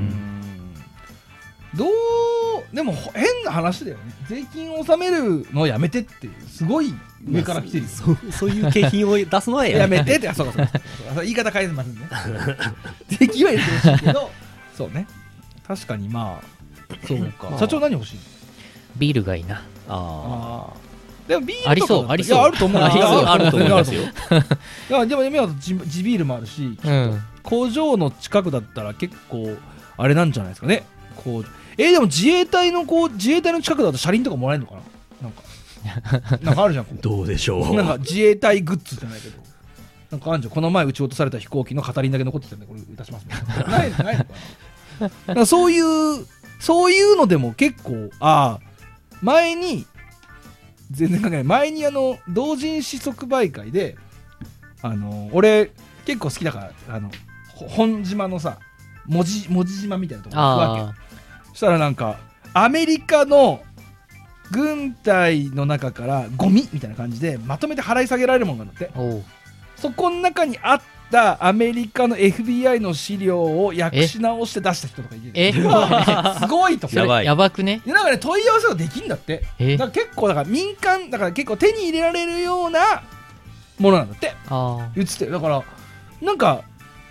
でも変な話だよね。税金を納めるのをやめてってすごい上から来てるよ、 そういう景品を出すのはやめてってそう言い方変えてますね税金は入れてほしいけどそうね、確かに。まあそうか、社長何欲しい？ ビールがいいな。 でもビールとかありそういやあると思う。 あると思いますよ。 いやでも地ビールもあるし、工場の近くだったら結構あれなんじゃないですかね。でも自衛隊の近くだと車輪とかもらえるのかな。なんかあるじゃん。 どうでしょう。 なんか自衛隊グッズじゃないけど、なんかあるじゃん。この前撃ち落とされた飛行機の片輪だけ残ってたんでこれ出しますね。ないのかな。なんかそういうのでも結構前に全然関係ない。前に同人誌即売会で俺結構好きだから本島のさ文字島みたいなところ行くわけ。そしたらなんかアメリカの軍隊の中からゴミみたいな感じでまとめて払い下げられるものがあって、そこの中にあったアメリカの FBI の資料を訳し直して出した人とかいて、すごいとか。やばくね。 なんかね、問い合わせができんだって。だから結構だから民間だから結構手に入れられるようなものなんだって。言ってて、だからなんか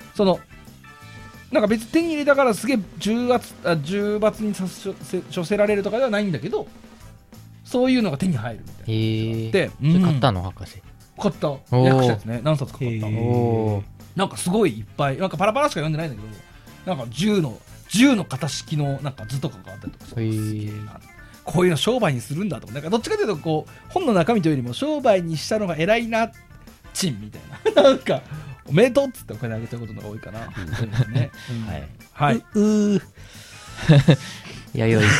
なんか別に手に入れたからすげえ重罰に処せられるとかではないんだけど、そういうのが手に入るみたいな。で、 買ったの博士。 買った。訳したやつね。何冊か買った。なんかすごいいっぱい、なんかパラパラしか読んでないんだけど、なんか銃の型式のなんか図とかがあったりとか、すげえな。こういうの商売にするんだとか、なんかどっちかというとこう本の中身というよりも商売にしたのが偉いなチンみたいな。なんかおめでとうっつってお金あげたことのが多いかな。はい。 弥生。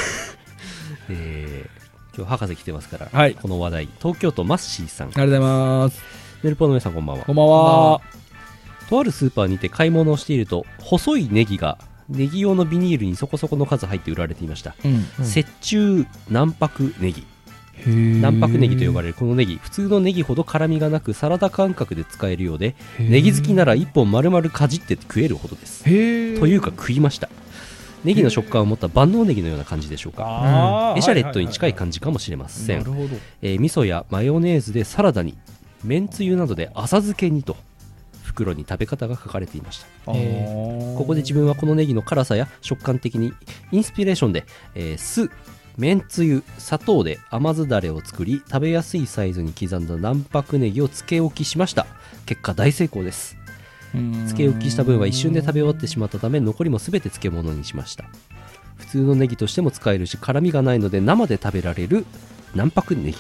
今日博士来てますから、 はい、 この話題、東京都マッシーさん、 ありがとうございます。 メルポの皆さんこんばんは。 こんばんは。 とあるスーパーにて買い物をしていると、細いネギがネギ用のビニールにそこそこの数入って売られていました。雪中軟白ネギ、軟白ネギと呼ばれるこのネギ、普通のネギほど辛みがなくサラダ感覚で使えるようで、ネギ好きなら1本丸々かじって食えるほどです。というか食いました。ネギの食感を持った万能ネギのような感じでしょうか。エシャレットに近い感じかもしれません。味噌やマヨネーズでサラダに、めんつゆなどで浅漬けにと袋に食べ方が書かれていました。ここで自分はこのネギの辛さや食感的にインスピレーションで、酢、めんつゆ、砂糖で甘酢だれを作り、食べやすいサイズに刻んだ卵白ネギを漬け置きしました。結果大成功です。漬け置きした分は一瞬で食べ終わってしまったため、残りも全て漬物にしました。普通のネギとしても使えるし、辛みがないので生で食べられる卵白ネギ。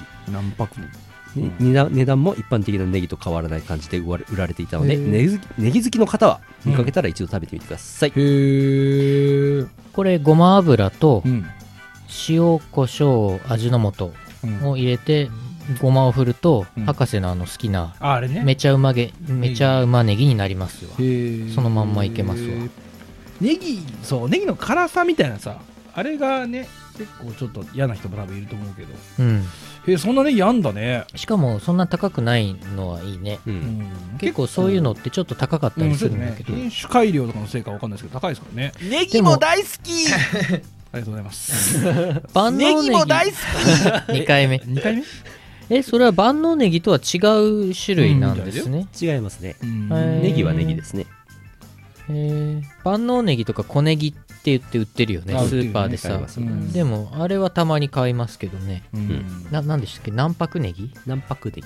値段も一般的なネギと変わらない感じで売られていたので、ネギ好きの方は見かけたら一度食べてみてください。これごま油と塩コショウ味の素を入れて、ごまを振ると、博士の好きなめちゃうまネギになりますわ。そのまんまいけますわ。 ネギの辛さみたいなさ、あれがね結構ちょっと嫌な人も多分いると思うけど、そんなネギあんだね。 しかもそんな高くないのはいいね。結構そういうのってちょっと高かったりするんだけど、 品種改良とかのせいかわかんないですけど高いですからね。 ネギも大好き。 ありがとうございます。 ネギも大好き。 2回目それは万能ネギとは違う種類なんですね。 違いますね。ネギはネギですね。 万能ネギとか小ネギって言って売ってるよね、スーパーでさ。でもあれはたまに買いますけどね。なんでしたっけ、卵白ネギ。 卵白ネギ。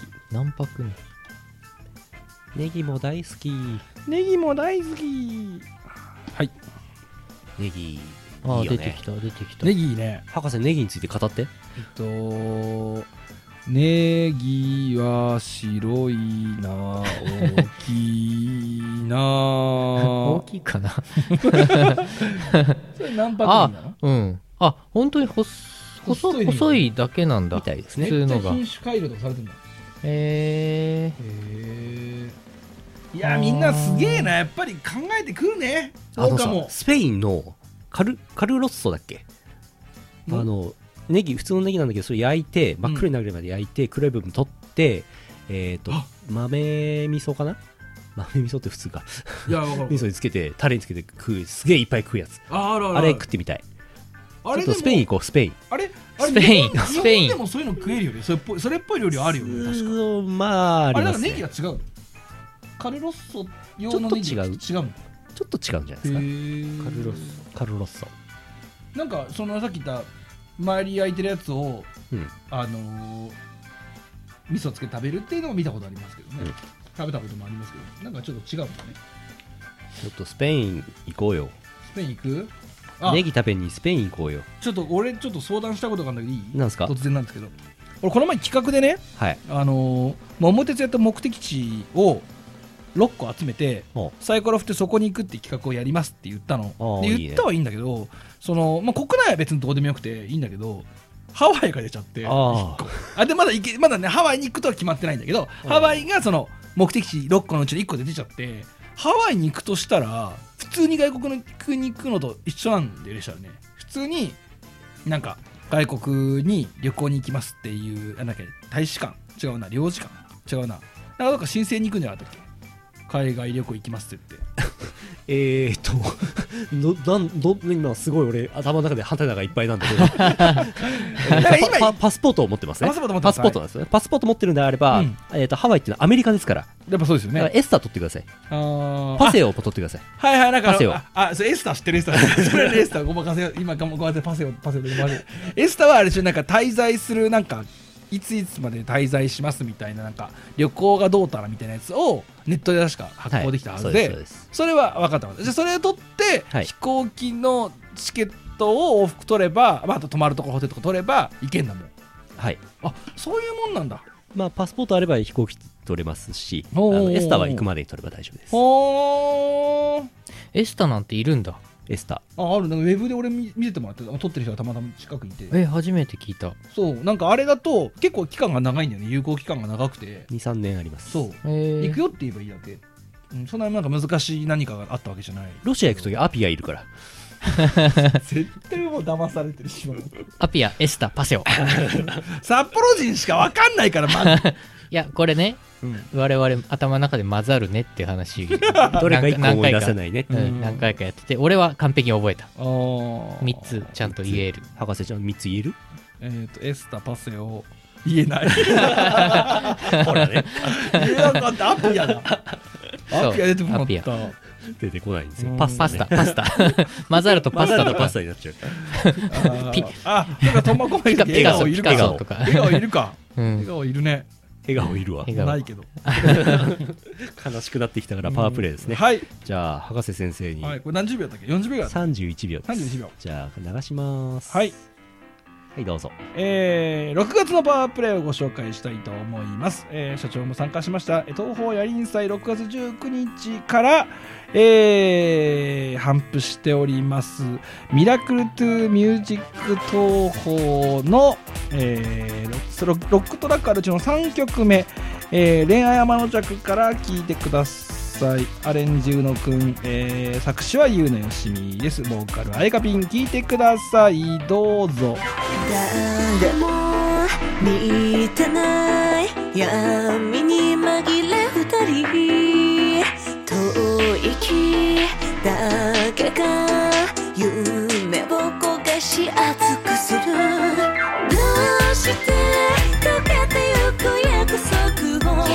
ネギも大好き。 ネギも大好き。はい。 ネギ。 出てきた。 ネギいいね。 博士、ネギについて語って。 ネギは白いな、大きいな。 大きいかな。 それ何パックなの？ 本当に細いだけなんだ。 みたいですね。 普通のが。品種改良とかされてるんだ。いや、みんなすげえな、やっぱり考えてくるね。 スペインのカルロッソだっけ、ネギ、普通のネギなんだけど、それ焼いて真っ黒になるまで焼いて、黒い部分取って、豆味噌かな、豆味噌って普通か。味噌につけてタレにつけて食う、すげえいっぱい食うやつ。あれ食ってみたい。ちょっとスペイン行こう。スペインでもそういうの食えるよね。それっぽい料理あるよね。確か。 まあありますね。 あれネギが違う。カルロッソ用のネギが違う。ちょっと違うんじゃないですか。カルロッソ。 なんかそのさっき言った周り焼いてるやつを、味噌つけて食べるっていうのを見たことありますけどね。食べたこともありますけど、なんかちょっと違うんだね。 ちょっとスペイン行こうよ。 スペイン行く？ ネギ食べにスペイン行こうよ。 俺ちょっと相談したことがあるんだけどいい？ なんですか？ 突然なんですけど、俺この前企画でね、桃鉄やった目的地を6個集めてサイコロ振ってそこに行くって企画をやりますって言ったの。で言ったはいいんだけど、国内は別にどうでもよくていいんだけど、ハワイが出ちゃって1個でまだねハワイに行くとは決まってないんだけど、ハワイがその目的地6個のうちの1個で出ちゃって、ハワイに行くとしたら普通に外国に行くのと一緒なんででしたらね。普通になんか外国に旅行に行きますっていう、なんだっけ、大使館違うな、領事館違うな、なんか申請に行くんじゃなかったっけ、海外旅行行きますって言って今すごい俺頭の中でハテナがいっぱいなんだけどパスポートを持ってますね。パスポートなんですよね。パスポート持ってるんであれば、ハワイってのはアメリカですから、 やっぱそうですよね。 エスタ取ってください。パセオも取ってください。 なんかパセオ。それエスタ知ってる。それエスタごまかせ、今ごまかせパセオでごまかせ。エスタはあれでしょ、なんか滞在する、なんかいつまで滞在しますみたいな、なんか旅行がどうたらみたいなやつをネットで確か発行できたはずで、それは分かった。じゃあそれを取って、飛行機のチケットを往復取れば、あと泊まるところホテルとか取れば行けんだもん。そういうもんなんだ。 パスポートあれば飛行機取れますし、エスタは行くまでに取れば大丈夫です。 エスタなんているんだ。 エスタ。 ある。なんかウェブで俺見せてもらって、撮ってる人がたまたま近くにいて。 初めて聞いた。 そう、なんかあれだと結構期間が長いんだよね。有効期間が長くて 2,3 年あります。 そう、行くよって言えばいいだけ。そんななんか難しい何かがあったわけじゃない。 ロシア行くときアピアいるから絶対もう騙されてるしアピア、エスタ、パセオ札幌人しか分かんないからまずいやこれね、我々頭の中で混ざるねっていう話どれか1個思い出せないね、 何回かやってて、俺は完璧に覚えた。3つちゃんと言える。 博士ちゃん3つ言える？ エスタ、パセオ言えないほらね言えなかった。アピアだ。アピア出てもらった。 出てこないんですよ。 パスタ混ざるとパスタとかパスタになっちゃう。 なんか苫小牧で笑顔いるか。笑顔いるか。笑顔いるね。 笑顔いるわ。 ないけど悲しくなってきたからパワープレイですね。 はい。 じゃあ博士先生に。 これ何十秒だったっけ？40秒ぐらい。 31秒です。 31秒。 じゃあ流します。 はいはい、どうぞ。 6月のパワープレイをご紹介したいと思います。社長も参加しました東宝やりん祭6月19日から、頒布しておりますミラクルトゥーミュージック東宝の、ロックトラックあるうちの3曲目、恋愛天の弱から聴いてください。アレンジうのくん、作詞はゆうのよしみです。ボーカルあやかぴん、聴いてください。どうぞ。 誰も見てない闇に紛れ二人、吐息だけが夢を焦がし熱くする。どうして溶けてゆく約束を、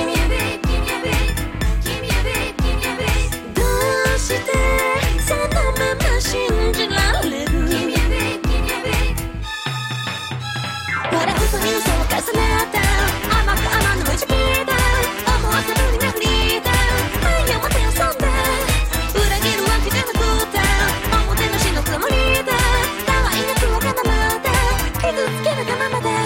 どうしてそのまま信じられる。まだ嘘に嘘を重ねた甘く甘の無邪気だ思わせぶりなふりだ愛をもて遊んだ裏切るわけじゃなくておもてなしのつもりだ可愛なくわがままだ傷つけられたままだ。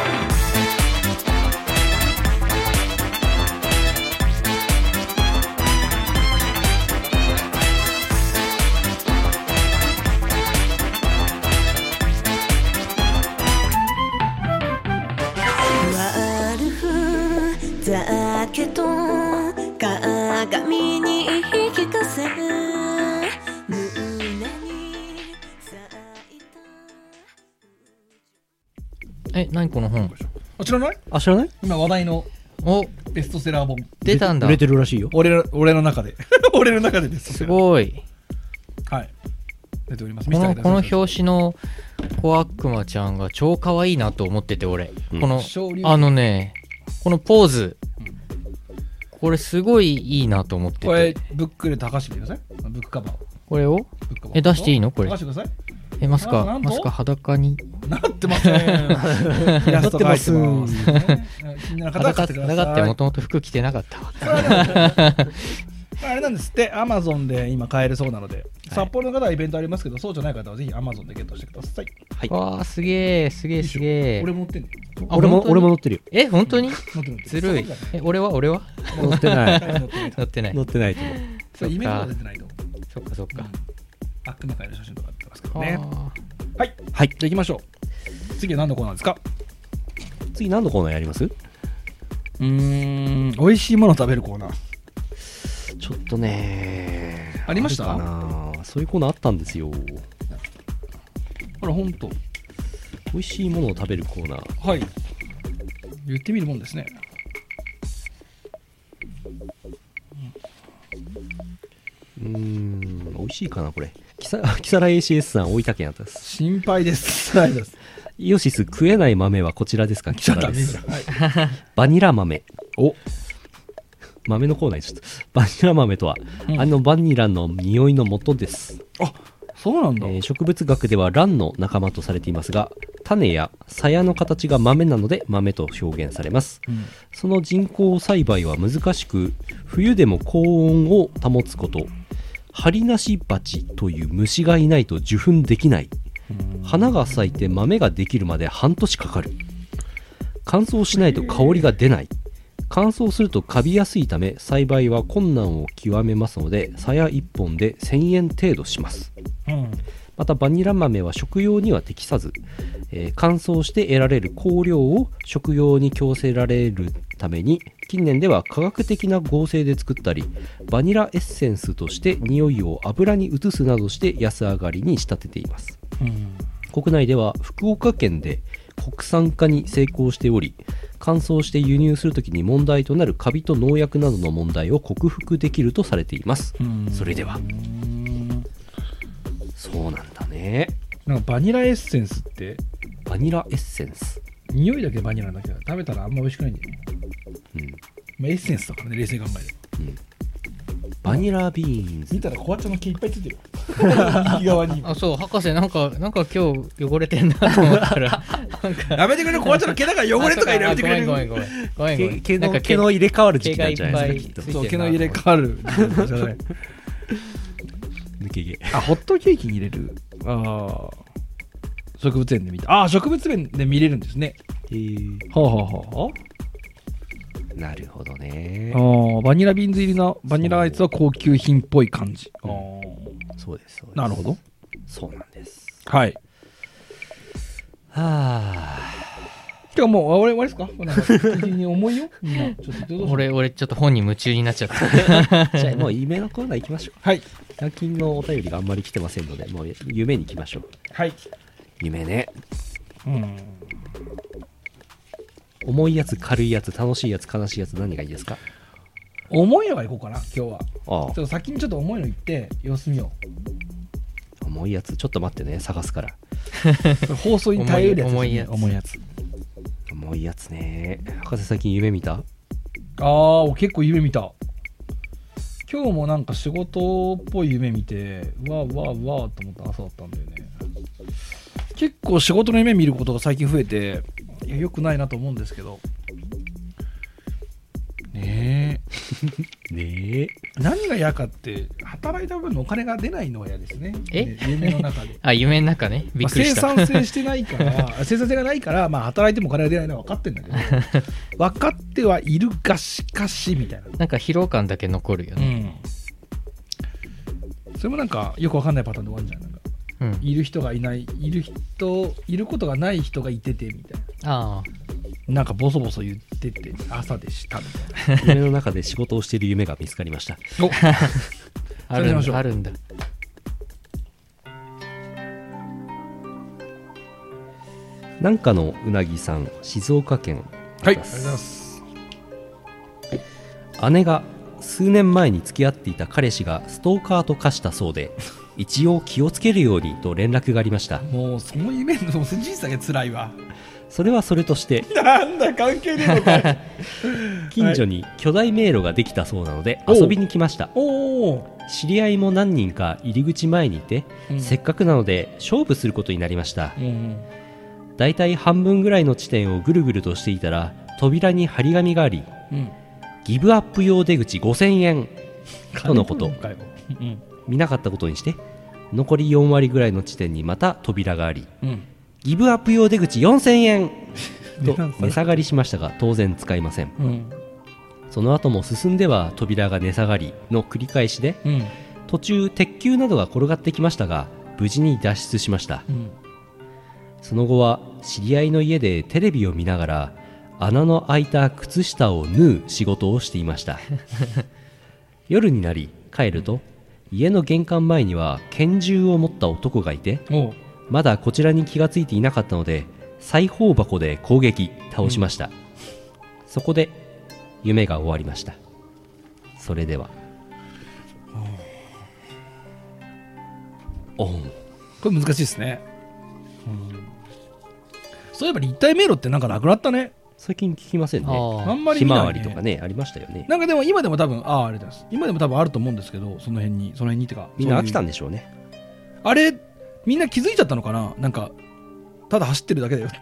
だけど鏡に引き寄せ胸に咲いた。何この本？ 知らない？ 知らない？ 今話題のベストセラー本出たんだ。 売れてるらしいよ。 俺の中で俺の中でです。 すごい。 はい、出ております。 この表紙の小悪魔ちゃんが超可愛いなと思ってて、俺、このこのポーズ、これすごいいいなと思ってて。 これブックで高してください。ブックカバーこれを出していいの？これ出してください。 まさか裸になってません。イラスト描いてます。気になる方は買ってください。 裸ってもともと服着てなかったわ。 あれなんですって、アマゾンで今買えるそうなので、札幌の方はイベントありますけど、そうじゃない方はぜひアマゾンでゲットしてください。 はい。 わー、すげえ。 俺持ってんの？ 俺も乗ってるよ。 本当に？ 乗ってる。 ずるい。俺は乗ってない。 乗ってない。 乗ってないと思う。 そう、イベントは出てないと。 そっか。 熊買える写真とか出てますけどね。はい。じゃあ行きましょう。次は何のコーナーですか？ 次何のコーナーやります？ 美味しいもの食べるコーナー。 ちょっとねありました？ そういうコーナーあったんですよ。 ほら、ほんと美味しいものを食べるコーナー。 はい、言ってみるもんですね。 美味しいかなこれ。木更 ACS さん、大分県あったです。 心配です。 イオシス食えない豆はこちらですか？木更です。バニラ豆。豆のコーナーにちょっと。バニラ豆とは、バニラの匂いの元です。 そうなんだ。 植物学では蘭の仲間とされていますが、種や鞘の形が豆なので豆と表現されます。その人工栽培は難しく、冬でも高温を保つこと、ハリナシバチという虫がいないと受粉できない。花が咲いて豆ができるまで半年かかる。乾燥しないと香りが出ない。乾燥するとカビやすいため栽培は困難を極めますので、鞘1本で1000円程度します。 またバニラ豆は食用には適さず、乾燥して得られる香料を食用に強制られるために近年では科学的な合成で作ったりバニラエッセンスとして匂いを油に移すなどして安上がりに仕立てています、国内では福岡県で国産化に成功しており乾燥して輸入するときに問題となるカビと農薬などの問題を克服できるとされています。それではそうなんだね。 なんかバニラエッセンスってバニラエッセンス匂いだけバニラだけど食べたらあんま美味しくないんだよね。まあ、エッセンスだからね冷静に考える、 バニラビーンズ見たらコアチャの毛いっぱいついてる右側に。 あ、そう、博士なんか今日汚れてんなと思ったらなんかやめてくれコアチャの毛だから汚れとかやめてくれる。 ごめん毛の入れ替わる時期なんじゃないですか。きっとそう毛の入れ替わるじゃない抜け毛。 あ、ホットケーキに入れる。ああ、植物園で見た。ああ、植物園で見れるんですね。はあはあはあ。なるほどね。 ああ、バニラビーンズ入りのバニラアイスは高級品っぽい感じ。ああ、 そうですそうです。 なるほど。 そうなんです。 はい。 はあ。 てかもう終わりですか？なんか重いよ。みんなちょっと俺ちょっと本に夢中になっちゃった。 じゃあもう夢のコーナー行きましょう。 はい。 最近のお便りがあんまり来てませんので、もう夢に行きましょう。 はい。 夢ね。重いやつ、軽いやつ、楽しいやつ、悲しいやつ、何がいいですか？ 重いのがいこうかな、今日は。 ああ。 ちょっと先にちょっと重いの言って様子見よう。重いやつ、ちょっと待ってね、探すから。 放送に耐えるやつ、 重いやつ。 重いやつ。 重いやつね。博士最近夢見た？ ああ、結構夢見た。今日もなんか仕事っぽい夢見て、わーと思った朝だったんだよね。結構仕事の夢見ることが最近増えて、いや、良くないなと思うんですけど。ねえ。 ねえ。 何が嫌かって、働いた分のお金が出ないのが嫌ですね。夢の中で。 あ、夢の中ね。びっくりした。 生産性してないから、生産性がないから、まあ働いてもお金が出ないのは分かってるんだけど、分かってはいるがしかし、みたいな。 なんか疲労感だけ残るよね。 それもなんかよく分かんないパターンで終わるんじゃない？いる人がいない、いることがない人がいててみたいな。 ああ。 なんかボソボソ言ってて朝でしたみたいな。 夢の中で仕事をしている夢が見つかりました。 おあるんだ。 なんかのうなぎさん、静岡県。 はい、ありがとうございます。 姉が数年前に付き合っていた彼氏がストーカーと化したそうで、一応気をつけるようにと連絡がありました。 もうその夢の人生が辛いわ。 それはそれとしてなんだ関係ねえのかい。 近所に巨大迷路ができたそうなので遊びに来ました。知り合いも何人か入り口前にいて、せっかくなので勝負することになりました。だいたい半分ぐらいの地点をぐるぐるとしていたら扉に張り紙があり、ギブアップ用出口5000円とのこと。見なかったことにして残り4割ぐらいの地点にまた扉があり、ギブアップ用出口4000円と値下がりしましたが当然使いません、その後も進んでは扉が値下がりの繰り返しで、途中鉄球などが転がってきましたが無事に脱出しました、その後は知り合いの家でテレビを見ながら穴の開いた靴下を縫う仕事をしていました夜になり帰ると家の玄関前には拳銃を持った男がいて、まだこちらに気がついていなかったので裁縫箱で攻撃倒しました、そこで夢が終わりました。それではこれ難しいですね、そういえば立体迷路ってなんかなくなったね。 最近聞きませんね。 あんまり見ないね。 ひまわりとかねありましたよね。 なんかでも今でも多分ありがとうございます。今でも多分あると思うんですけど、その辺にってかみんな飽きたんでしょうね。 あれみんな気づいちゃったのかな。なんかただ走ってるだけだよって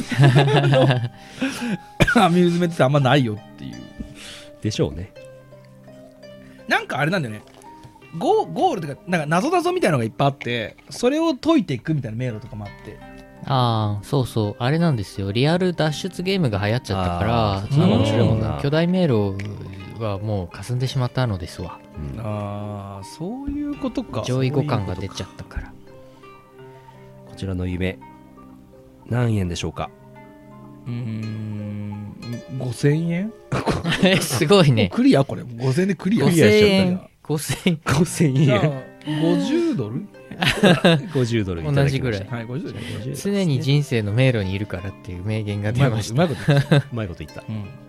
アミューズメントってあんまないよっていうでしょうね。 なんかあれなんだよね。ゴールとかなんか謎みたいなのがいっぱいあって、それを解いていくみたいな迷路とかもあって。 ああ、そうそう、あれなんですよ。リアル脱出ゲームが流行っちゃったから、 面白いもんな。 巨大迷路はもう霞んでしまったのですわ。 ああ、そういうことか。 上位互換が出ちゃったから。 こちらの夢何円でしょうか。 5000円すごいね。 クリアこれ。5000円でクリア。 5000円。 5000 じゃあ円 50ドル 50ドルいただきました。 同じぐらい。 はい、50ドル。 常に人生の迷路にいるからっていう名言がうまいこと出ました。 ううまいこと言った。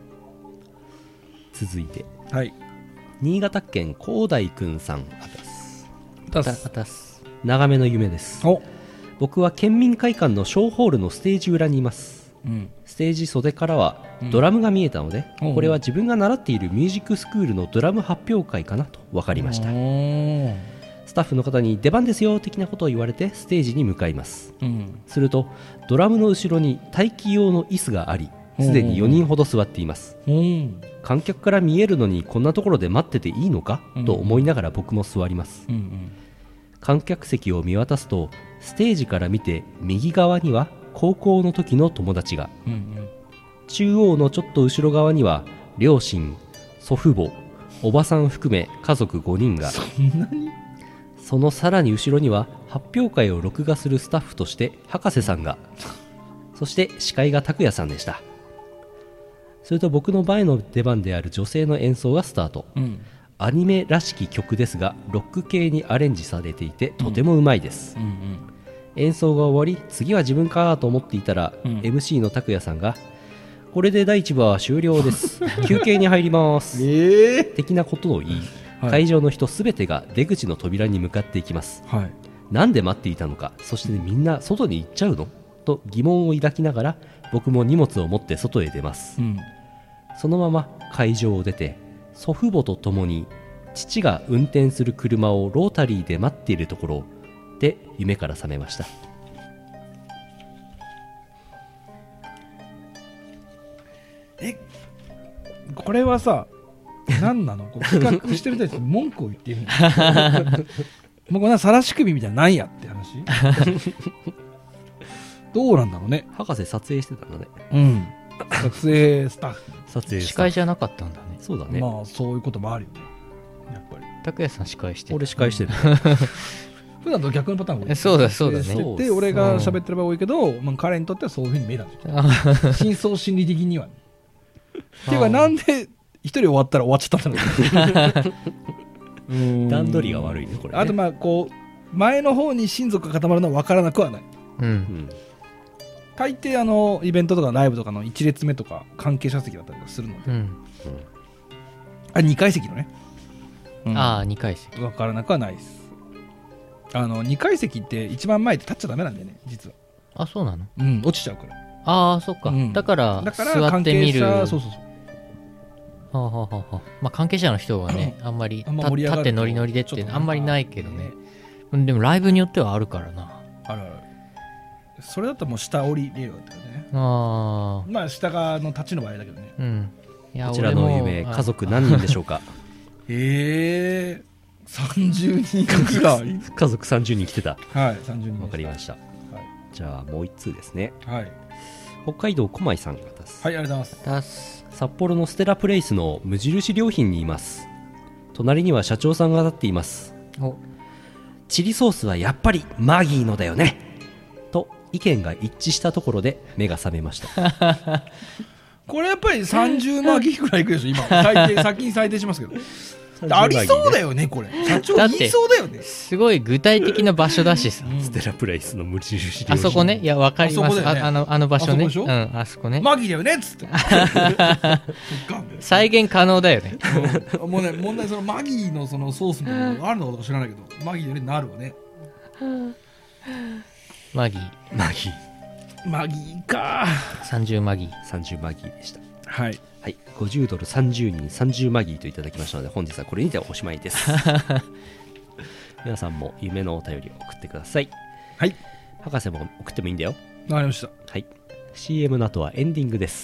続いてはい。 新潟県広大くんさん、 タあス。 たす。 長めの夢です。 お、 僕は県民会館の小ホールのステージ裏にいます。ステージ袖からはドラムが見えたので、これは自分が習っているミュージックスクールのドラム発表会かなと分かりました。スタッフの方に出番ですよ的なことを言われてステージに向かいます。するとドラムの後ろに待機用の椅子があり、すでに4人ほど座っています。観客から見えるのにこんなところで待ってていいのか、と思いながら僕も座ります。観客席を見渡すとステージから見て右側には高校の時の友達が、中央のちょっと後ろ側には両親、祖父母、おばさん含め家族5人が、そのさらに後ろには発表会を録画するスタッフとして博士さんが、そして司会が拓也さんでした。それと僕の前の出番である女性の演奏がスタート。アニメらしき曲ですがロック系にアレンジされていてとてもうまいです。演奏が終わり次は自分かと思っていたら、MC の拓也さんがこれで第1部は終了です休憩に入ります的なことを言い、会場の人すべてが出口の扉に向かっていきます。なんで待っていたのか、そしてみんな外に行っちゃうのと疑問を抱きながら僕も荷物を持って外へ出ます。そのまま会場を出て祖父母と共に父が運転する車をロータリーで待っているところで夢から覚めました。 これはさ、何なの？こう企画してる人たちに文句を言っているのもうこんな晒し首みたいなのないやって話どうなんだろうね。 博士撮影してたんだね。 撮影スタッフ。 撮影司会じゃなかったんだね。 そうだね。 まあそういうこともあるよね。やっぱり。 拓也さん司会してる。 俺司会してる。 普段と逆のパターンが多い。 そうだそうだね。 で俺が喋ってれば多いけど、彼にとってはそういうふうに見えたんですよ。深層心理的には、ね。っていうかなんで一人終わったら終わっちゃったんだろう。 段取りが悪いねこれね。 あとまあこう前の方に親族が固まるのは分からなくはない。大抵イベントとかライブとかの1列目とか関係者席だったりするので、2階席のね、 2階席分からなくはないです。2階席って一番前って立っちゃダメなんだよね実は。 あ、そうなの？ 落ちちゃうから。 そっか、だから座ってみる。そうまあ関係者の人はねあんまり立ってノリノリでってあんまりないけどね。でもライブによってはあるからな。 ある。それだともう下降りれるわけだよね。まあ下側の立ちの場合だけどね。 こちらの夢家族何人でしょうか。 30人ぐらい。 家族30人来てた。 はい、30人。 わかりました。じゃあもう1通ですね。 はい。 北海道小舞さんがです。 はい、ありがとうございます。 札幌のステラプレイスの無印良品にいます。隣には社長さんが立っています。チリソースはやっぱりマギーのだよねと意見が一致したところで目が覚めました。 これやっぱり30マギーぐらいいくでしょ今。先に最低しますけど。ありそうだよねこれ。社長言いそうだよね。 すごい具体的な場所だしさ。 ステラプレイスの無印良品。 あそこね。いやわかります。あの場所ね。あそこね。 マギーだよねっつって。 再現可能だよね。 もうね問題そのマギーのそのソースみたいなのあるのか知らないけどマギーだよねなるわね。 マギーか。 30マギーでした。 はい。 はい、50ドル30人30マギーといただきましたので本日はこれにておしまいです。皆さんも夢のお便りを送ってください。 はい。 博士も送ってもいいんだよ。 わかりました。 はい。CM の後はエンディングです。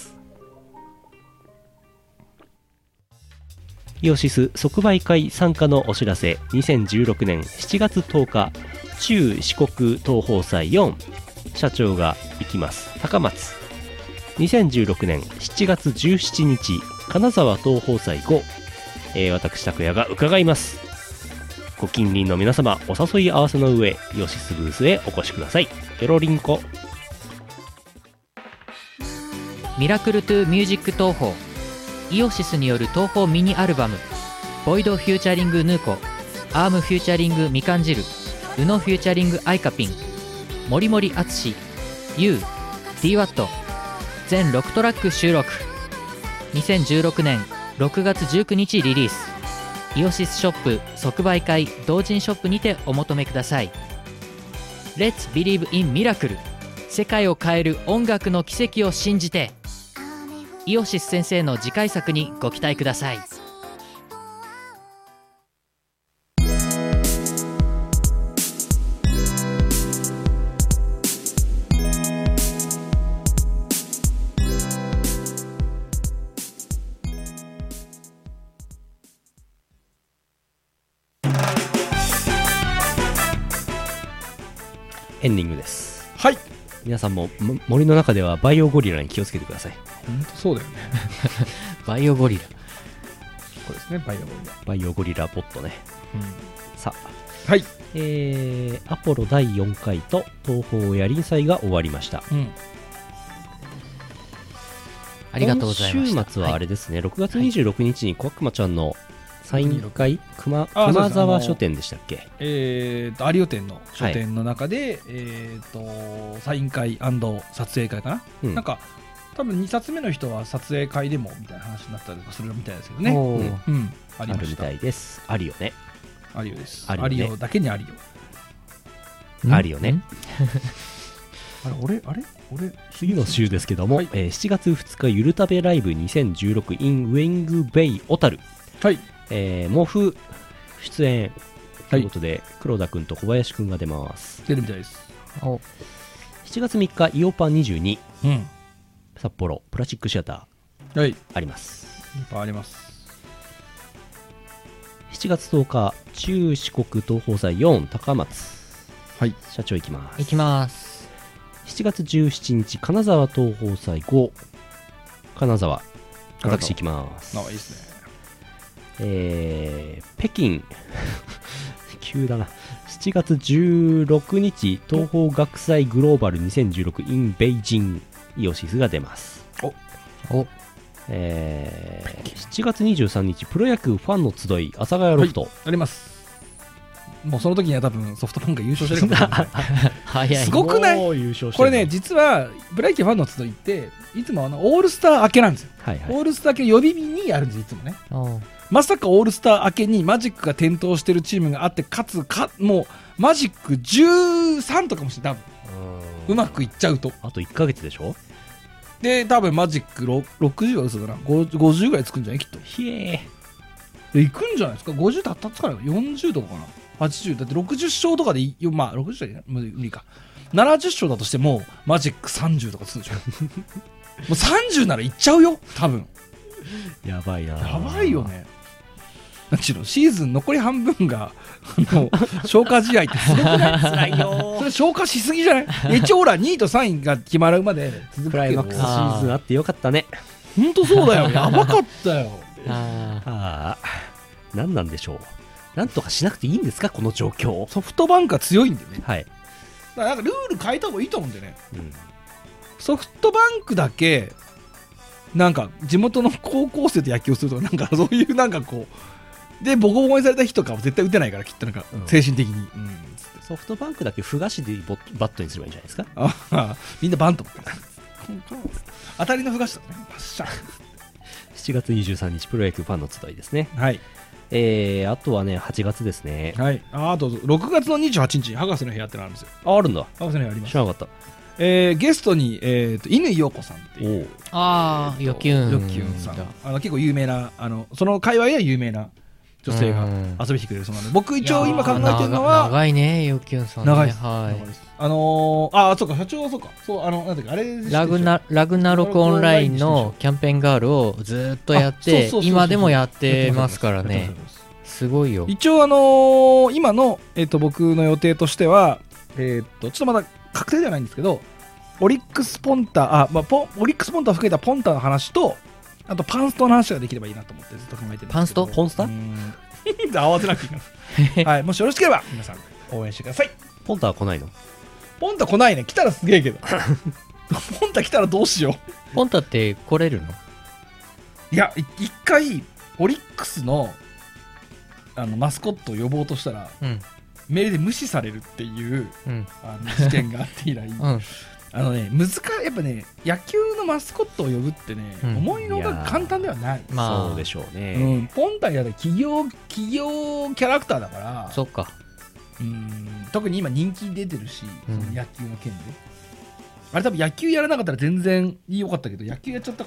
イオシス即売会参加のお知らせ。2016年7月10日中四国東宝祭4社長が行きます高松。2016年7月17日金沢東宝祭5、私拓也が伺います。 ご近隣の皆様お誘い合わせの上、イオシスブースへお越しください。ケロリンコ。 ミラクルトゥミュージック東宝、イオシスによる東宝ミニアルバム、ボイドフューチャリングヌーコ、アームフューチャリングみかん汁、宇野フューチャリングアイカピン、森森敦、ユー、DWAT、全6トラック収録。2016年6月19日リリース。イオシスショップ即売会同人ショップにてお求めください。 Let's Believe in Miracle、 世界を変える音楽の奇跡を信じて。イオシス先生の次回作にご期待ください。 エンディングです。 はい。 皆さんも森の中ではバイオゴリラに気をつけてください。 本当そうだよね。 バイオゴリラ。 これですね、バイオゴリラ。 バイオゴリラボットね。さあ、 はい。 アポロ第4回と東宝やりん祭が終わりました。 ありがとうございました。 今週末はあれですね、6月26日に小悪魔ちゃんのサイン会、熊沢書店でしたっけ？ 有オ店の書店の中で、サイン会&撮影会かな、なんか多分2冊目の人は撮影会でもみたいな話になったりとかするみたいですけどね。ありました。 あるみたいです。あるよね。 あるよです。 あるよだけにあるよ。 あるよね。 俺次の週ですけども、7月2日ゆるたべライブ2016 in ウェングベイ小樽。 はい。 モフ出演ということで、黒田くんと小林くんが出ます。 出るみたいです。 7月3日イオパ22、札幌プラスチックシアター、あります。 いっぱいあります。 7月10日中四国東宝祭4高松、社長行きます。7月17日金沢東宝祭5金沢、私行きます。 いいですね。 北京急だな。7月16日東宝学祭グローバル2016 in 北京イオシスが出ます。7月23日プロ野球ファンの集い阿佐ヶ谷ロフト、 あります。もうその時には多分ソフトバンクが優勝してるかもしれない早い。すごくない？これね、実はプロ野球ファンの集いっていつもオールスター明けなんですよ。オールスター明け予備日にやるんです、いつもね。まさかオールスター明けにマジックが点灯してるチームがあって、かつもうマジック13とかもして、多分うまくいっちゃうとあと1ヶ月でしょ。 で多分マジック60は嘘だな、50ぐらいつくんじゃないきっと。いくんじゃないですか。50たったつかない、40とかかな、80だって60勝とかでまあ60勝じゃ無理か、70勝だとしてもマジック30とかつくでしょもう30ならいっちゃうよ多分。 やばいな。 やばいよね。なんちゅうの、シーズン残り半分が消化試合ってすごくない？辛いよ。それ消化しすぎじゃない？一応ほら2位と3位が決まるまで続くけど、 クライマックスシーズンあってよかったね。 ほんとそうだよ。やばかったよ。 何なんでしょう。なんとかしなくていいんですかこの状況。 ソフトバンクは強いんでね。 はい。 だからなんかルール変えた方がいいと思うんでね。ソフトバンクだけなんか地元の高校生と野球をするとか、なんかそういうなんかこうでボコボコにされた日とかは絶対打てないから、きっとなんか精神的に、 ソフトバンクだけ不菓子でバットにすればいいんじゃないですか。 みんなバント当たりの不菓子だね。パッシャ 7月23日プロ野球ファンの集いですね。 はい。 あとはね8月ですね。 はい。あと6月の28日博士の部屋ってのあるんですよ。 あるんだ。 博士の部屋あります。 知らなかった。 ゲストに乾陽子さんっていう、 ヨキュンさん、結構有名なその界隈では有名な女性が遊びに来てくれるそうなので、僕一応今考えてるのは長いね、ヨキュンさんね。 長いです。そうか、社長はそうか、そうなんだっけ、あれラグナロクオンラインのキャンペーンガールをずっとやって、今でもやってますからね。すごいよ。 一応今の僕の予定としてはちょっとまだ確定ではないんですけど、オリックスポンタオリックスポンタを含めたポンタの話と、あとパンストの話ができればいいなと思ってずっと考えてるんですけど。 ポンスタ慌てなくていいからはい、もしよろしければ皆さん応援してください。 ポンタは来ないの？ ポンタ来ないね。来たらすげえけどポンタ来たらどうしよう。 ポンタって来れるの？ いや、一回オリックスのマスコットを呼ぼうとしたら、メールで無視されるっていう、事件があって以来、やっぱね、野球のマスコットを呼ぶってね、思いのが簡単ではない。 そうでしょうね。 ポンタや企業キャラクターだから、 そっか。 特に今人気出てるし、その野球の件で。あれ多分野球やらなかったら全然良かったけど、野球やっちゃったから、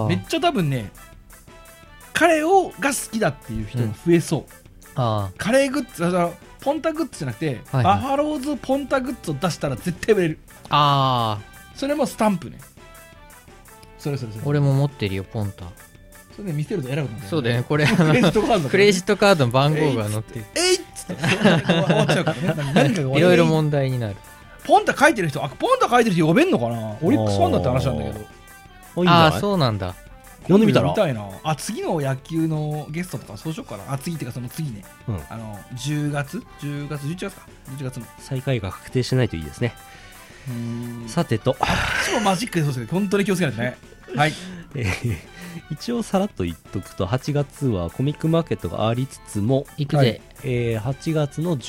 めっちゃ多分ね、彼が好きだっていう人が増えそう。カレーグッズ、ポンタグッズじゃなくて、バファローズポンタグッズを出したら絶対売れる。それもスタンプね。それ俺も持ってるよ、ポンタ。 それで見せると偉くなる。 そうだよね、これクレジットカードの番号が載ってる。 えいっつって終わっちゃうからね。 いろいろ問題になる。 ポンタ書いてる人、ポンタ書いてる人呼べんのかな。オリックスファンだって話なんだけど。 そうなんだ。 呼んでみたら。 みたいな。次の野球のゲストとかそうしようかな。次っていうかその次ね。10月11月か。11月の最下位が確定してないといいですね。さてと。 超マジックでそうですけど、本当に気をつけないとね。はい。 一応さらっと言っとくと、8月はコミックマーケットがありつつも、 行くぜ。 8月の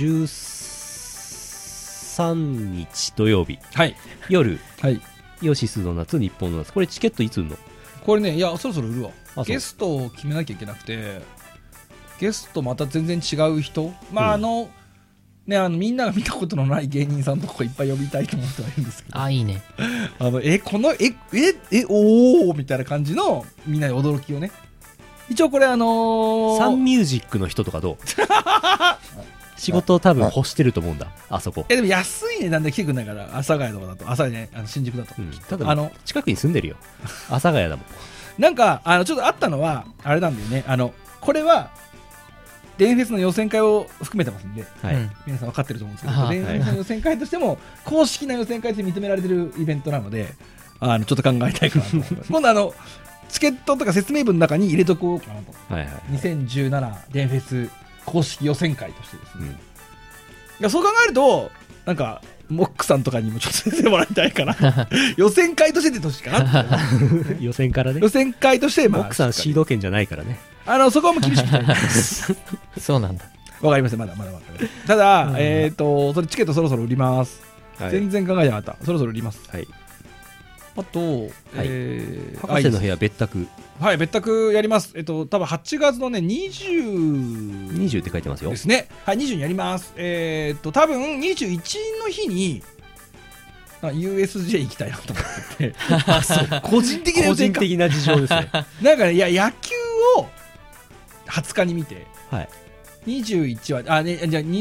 13日土曜日、夜、イオシスの夏、日本の夏。これチケットいつ売るの？ これね、いや、そろそろ売るわ。ゲストを決めなきゃいけなくて、ゲストまた全然違う人、みんなが見たことのない芸人さんとかいっぱい呼びたいと思ってはいるんですけど。 いいね。 おーみたいな感じのみんなで驚きをね。一応これサンミュージックの人とかどう？仕事を多分欲してると思うんだ、あそこ。 でも安い値段で来てくんないから、阿佐ヶ谷とかだと、新宿だと。 ただ近くに住んでるよ。阿佐ヶ谷だもん。 なんか、ちょっとあったのは、あれなんだよね。これは、デンフェスの予選会を含めてますんで、皆さん分かってると思うんですけど、デンフェスの予選会としても、公式な予選会として認められてるイベントなので、ちょっと考えたいかなと思います。今度チケットとか説明文の中に入れとこうかなと。2017デンフェス公式予選会としてですね。いや、そう考えると、なんか、モックさんとかにもちょっと先生もらいたいかな。予選会としてって年かな。 予選からね。 予選会として、 モックさんシード権じゃないからね。 そこはもう厳しくないです。 そうなんだ。 わかりません、まだ。ただ、それチケットそろそろ売ります。全然考えてなかった。そろそろ売ります。あと、 博士の部屋別宅。 はい、別宅やります。多分8月のね、20 って書いてますよ。 ですね。はい、20にやります。多分21の日に、USJ 行きたいなと思ってて。個人的な事情ですね。 なんかね、いや、野球を20日に見て、21は、じゃあ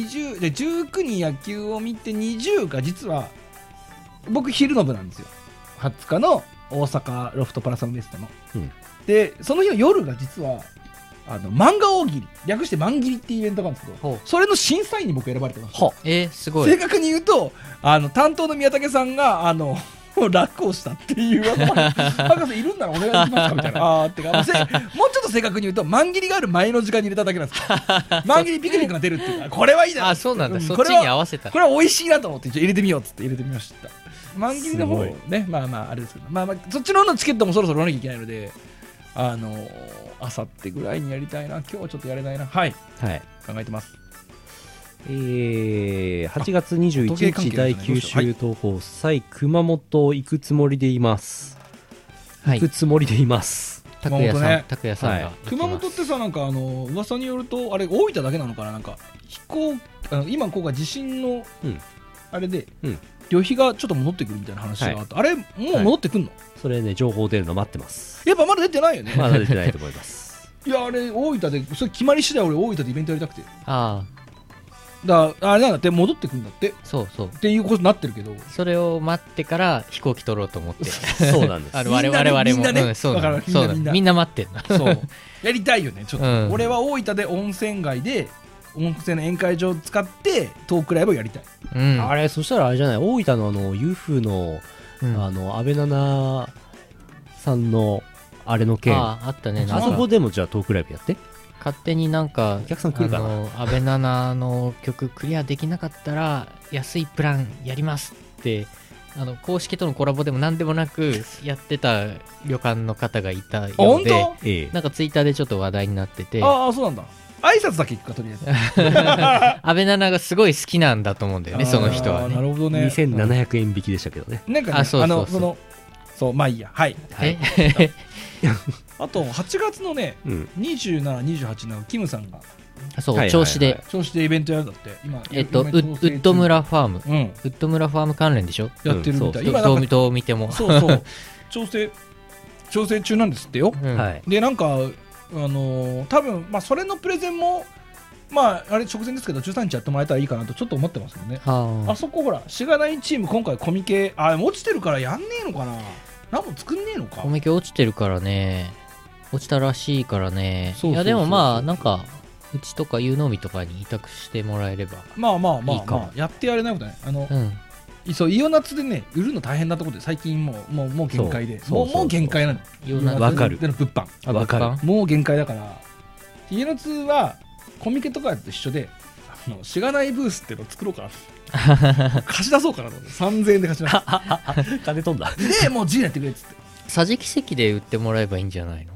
19に野球を見て、20が実は、僕昼の部なんですよ。20日の大阪ロフトパラサムベストの。で、その日の夜が実は、漫画大喜利、略して漫切りっていうイベントがあるんですけど、それの審査員に僕選ばれてました。 すごい。 正確に言うと、担当の宮武さんが、楽をしたっていう、博士いるんならお願いしますかみたいな。ってか、もうちょっと正確に言うと、漫切りがある前の時間に入れただけなんですよ。漫切りピクニックが出るっていうこれはいいな。 そうなんだ。そっちに合わせた。 これは美味しいなと思って入れてみようっつって入れてみました。漫切りの方ね、あれですけど、そっちの方のチケットもそろそろ売らなきゃいけないので、あさってぐらいにやりたいな。今日はちょっとやれないな。考えてます。 8月21日第9週東宝祭熊本行くつもりでいます。行くつもりでいます。 拓也さんが熊本ってさ、なんか噂によるとあれ大分だけなのかな。なんか今今回地震のあれで旅費がちょっと戻ってくるみたいな話があった。あれもう戻ってくんの？ それね、情報出るの待ってます。 やっぱまだ出てないよね。 まだ出てないと思います。 いや、あれ大分でそれ決まり次第俺大分でイベントやりたくて。 あれなんだって戻ってくるんだって。 そうっていうことになってるけど、 それを待ってから飛行機取ろうと思って。 そうなんです。 我々もみんなね、そうみんな待ってんだ。 そうやりたいよね。ちょっと俺は大分で温泉街で温泉の宴会場を使ってトークライブをやりたい。 あれ、そしたらあれじゃない、大分のユーフーの安倍奈々さんのあれの件あったね。 あそこでもじゃあトークライブやって。 勝手になんかお客さん来るかな。 安倍ナナの曲クリアできなかったら安いプランやりますって公式とのコラボでも何でもなくやってた旅館の方がいたよう本で、 当？ なんかツイッターでちょっと話題になってて、 ああそうなんだ。挨拶だけ行くかとりあえず。 安倍ナナがすごい好きなんだと思うんだよね、その人はなね。 るほどね。 2700円引きでしたけどね。 なんかね、 あそうそうそうそうまあいいや。はい。 えあと8月のね、27、28のキムさんがそう、 はいはいはい調子でイベントやるんだって。今ウッド村ファーム、 うんウッド村ファーム関連でしょ。 やってるみたい。 うん今なんかどう見てもそうそう調整中なんですってよ。 うんはい。 でなんか多分まあそれのプレゼンもまああれ直前ですけど13日やってもらえたらいいかなとちょっと思ってますよね。あそこほらしがないチーム今回コミケ落ちてるからやんねえのかな。何も作んねえのか。 コミケ落ちてるからね、落ちたらしいからね。 そうそうそうそういやでもまあなんかうちとか有能みとかに委託してもらえれば。 まあいいかもやってやれないことない。 うん、 イオナツでね売るの大変なところで最近もう限界でそうもう限界なの。 イオナツわかるでの物販わかる。 もう限界だからイオナツはコミケとかと一緒でしがないブースっていうのを作ろうかな貸し出そうかなと思って3000円で貸し出す金飛んだ。 でもう自由にやってくれっつって桟敷席で売ってもらえばいいんじゃないの。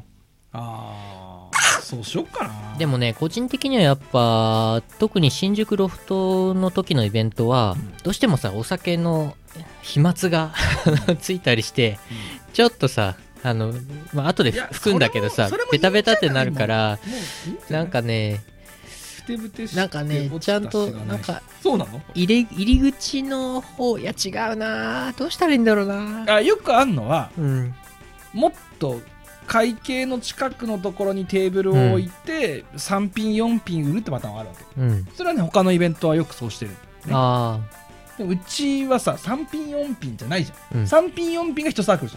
そうしよっかな。 でもね、個人的にはやっぱ特に新宿ロフトの時のイベントは、どうしてもさお酒の飛沫がついたりして、ちょっとさまあ後で拭くんだけどさそれもベタベタってなるから、 もういいんじゃなんかねふてぶてしくてなんかね落ちたちゃんとしがないなんかそうなの入り口の方、いや違うな、どうしたらいいんだろうな。 よくあんのはうんもっと会計の近くのところにテーブルを置いて、3品4品売るってパターンがあるわけ。 うん、 それはね他のイベントはよくそうしてる、ね、 あでもうちはさ3品4品じゃないじゃん、 うん 3品4品が1サークルじゃ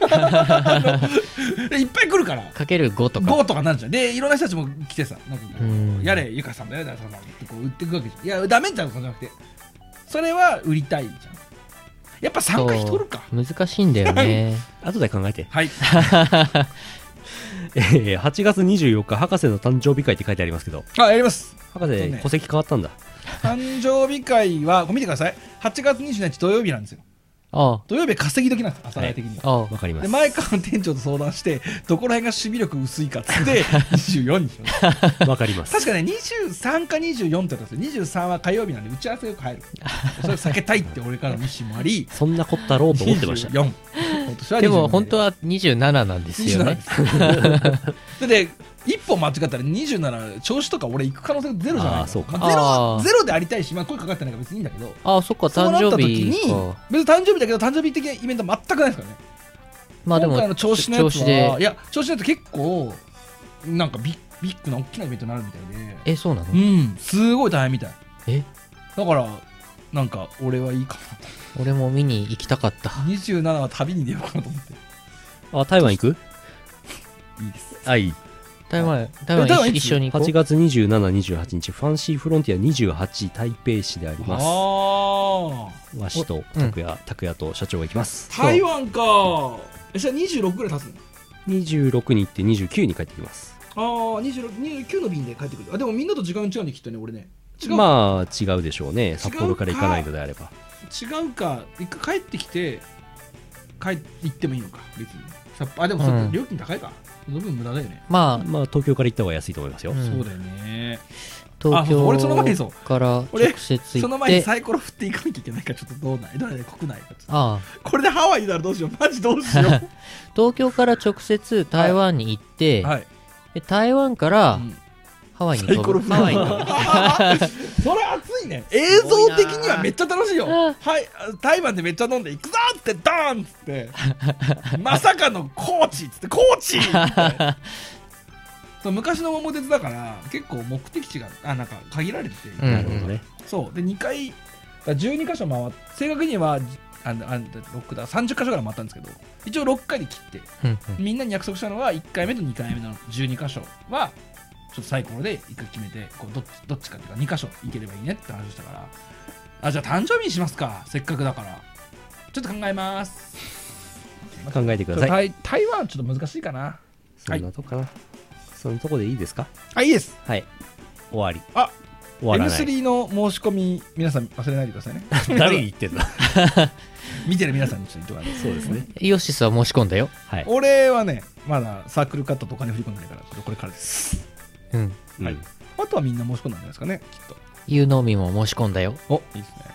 ないでいっぱい来るからあかける5とか。 5とかなるじゃん。でいろんな人たちも来てさなんかこう、やれゆかさんだよださんだってこう売っていくわけじゃん。いやダメじゃんそうじゃなくてそれは売りたいじゃん。やっぱ参加費取るか。 難しいんだよね。 後で考えて。 はい 8月24日博士の誕生日会って書いてありますけど、 やります。 博士戸籍変わったんだ。 誕生日会は見てください。8月27日土曜日なんですよ。 あ土曜日稼ぎ時なんです朝代的には。 あわかります。 で前から店長と相談してどこら辺が守備力薄いかっつって24にしましたわかります。 確かね23か24ってやったんですよ。23は火曜日なんで打ち合わせよく入るそれを避けたいって俺からの意思もありそんなこったろうと思ってました。 24今年は27 でも本当は27なんですよね。 で一歩間違ったら27調子とか俺行く可能性ゼロじゃないか。 そうか。 ゼロでありたいし、まあ、声かかってないから別にいいんだけど、 ああそっか、 そうな誕生った時に日か。 別に誕生日だけど誕生日的なイベントは全くないですからね。 まあでも今回の調子のやつ調子ではいや調子のやつ結構なんかビッグな大きなイベントになるみたいで、 そうなの。 すごい大変みたい。 えだからなんか俺はいいか俺も見に行きたかった。 な。27は旅に出ようかなと思って。 あ、台湾行く？ いいです。 はい。 台湾いつ一緒に行こう。 8月27、28日、ファンシーフロンティア28台北市であります。わしと拓也と社長が行きます。 台湾か。じゃあ26ぐらい経つの 26に行って29に帰ってきます。 29の便で帰ってくる。でもみんなと時間違うんできっとね俺ね。 まあ違うでしょうね。札幌から行かないのであれば。 違うか。一回帰ってきて行ってもいいのか別に。でも料金高いか。その分無駄だよね。 まあ東京から行った方が安いと思いますよ。 そうだよね。 東京俺その前にから直接行ってその前にサイコロ振っていかなきゃいけないからちょっとどうない国内ああこれでハワイにならどうしようマジどうしよう東京から直接台湾に行って、 はい、 で台湾から、ハワイに飛ぶ。ハワイに飛ぶ。 それ熱いね。映像的にはめっちゃ楽しいよ。はい、台湾でめっちゃ飲んで行くぞってドーンっつってまさかのコーチっつってコーチってそう昔の桃鉄だから結構目的地がなんか限られてて、 なるほどね。 そうで2回12箇所回って正確には6だ30箇所から回ったんですけど一応6回で切ってみんなに約束したのは1回目と2回目の12箇所はちょっとサイコロで1回決めてこうどっちかっていうか2箇所行ければいいねって話をしたからじゃあ誕生日にしますかせっかくだからちょっと考えます考えてください。 台湾はちょっと難しいかな。 そんなとこかな。 そのとこでいいですか？ いいです。 はい、終わり。終わらない。 M3 の申し込み皆さん忘れないでくださいね。 誰に言ってんだ？ 見てる皆さんにちょっと言ってもらそうですね。 イオシスは申し込んだよ。 はい。 俺はねまだサークルカットとお金振り込んでないからこれからです。 うん。 はい。あとはみんな申し込んだんじゃないですかねきっと。 ユーノーミも申し込んだよ。 お、いいですね。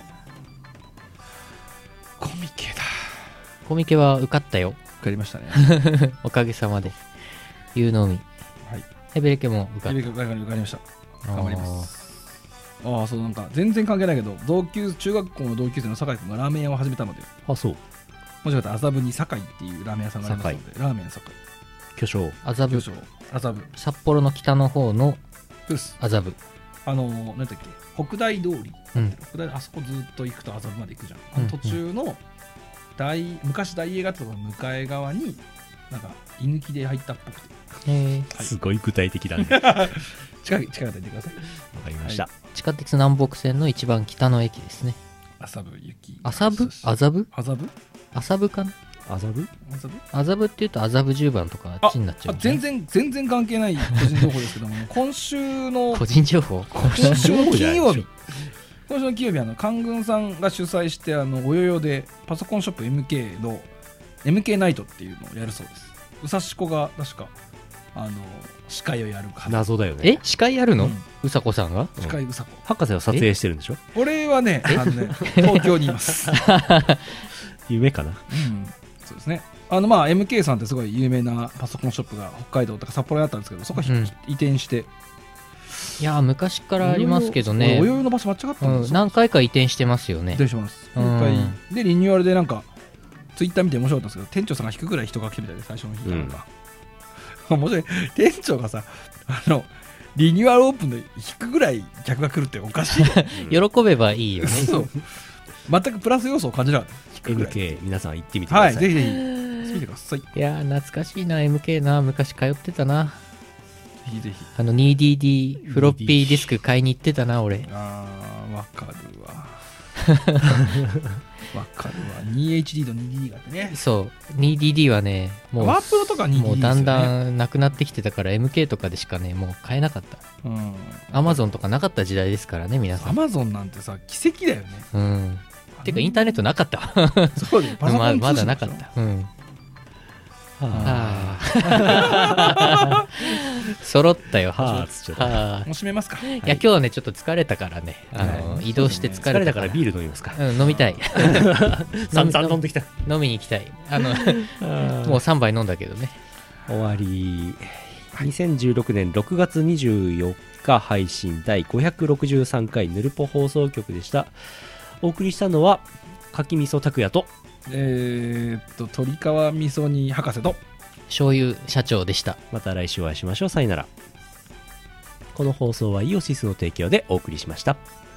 コミケだ。 コミケは受かったよ。 受かりましたね。 おかげさまで。ユーノーミ。 はい。 ヘベレケも受かった。 受かりました。頑張ります。そうなんか全然関係ないけど中学校の同級生の酒井君がラーメン屋を始めたので。 あ、そう。 もしかしたら麻布に酒井っていうラーメン屋さんがありますので、ラーメン酒井。 巨匠。 麻布。 麻布。 札幌の北の方の麻布。 なんだっけ、北大通り。北大あそこずっと行くと麻布まで行くじゃん。途中の昔大映があったところの向かい側になんか居抜きで入ったっぽくて。 すごい具体的だね。 近かったら言ってください。 わかりました。 地下鉄南北線の一番北の駅ですね。 麻布雪。 麻布かな。麻布っていうと麻布十番とかあっちになっちゃう、ね。 全然関係ない個人情報ですけども今週の個人情報今週の金曜日官軍さんが主催しておよよでパソコンショップ MK の MK ナイトっていうのをやるそうです。うさしこが確か司会をやるか謎だよね。 司会やるの？うさこさんが？ 司会うさこ。 博士は撮影してるんでしょ？ 俺はね東京にいます。 夢かな。 そうですね。MK さんってすごい有名なパソコンショップが北海道とか札幌にあったんですけど、そこ移転して。 いや昔からありますけどね。 およよの場所間違ったんですよ。 何回か移転してますよね。 移転してます。今回でリニューアルでなんかツイッター見て面白かったんですけど、店長さんが引くぐらい人が来てみたいで最初の日なんか。面白い。店長がさリニューアルオープンで引くぐらい客が来るっておかしい。 喜べばいいよね。 全くプラス要素を感じなかった。 MK 皆さん行ってみてください。 はい、ぜひぜひ見てください。 いや懐かしいな MK な。昔通ってたな。 ぜひぜひ。 2DD フロッピーディスク買いに行ってたな俺。 わかるわ。わかるわ。2HD と 2DD があってね。 そう 2DD はねもうワープロとか 2DD ですよね。 もうだんだんなくなってきてたから MK とかでしかねもう買えなかった。Amazon とかなかった時代ですからね皆さん。 Amazon なんてさ奇跡だよね。 てかインターネットなかったわ。 そうだよ。パソコンまだなかった。揃ったよ。 もう閉めますか。 いや今日はねちょっと疲れたからね移動して疲れたからビール飲みますか。 飲みたい。 散々飲んできた。 飲みに行きたい。もう3杯飲んだけどね。 終わり。2016年6月24日配信第563回ヌルポ放送局でした。お送りしたのは柿味噌拓也と鳥川味噌煮博士と醤油社長でした。 また来週お会いしましょう。さよなら。この放送はイオシスの提供でお送りしました。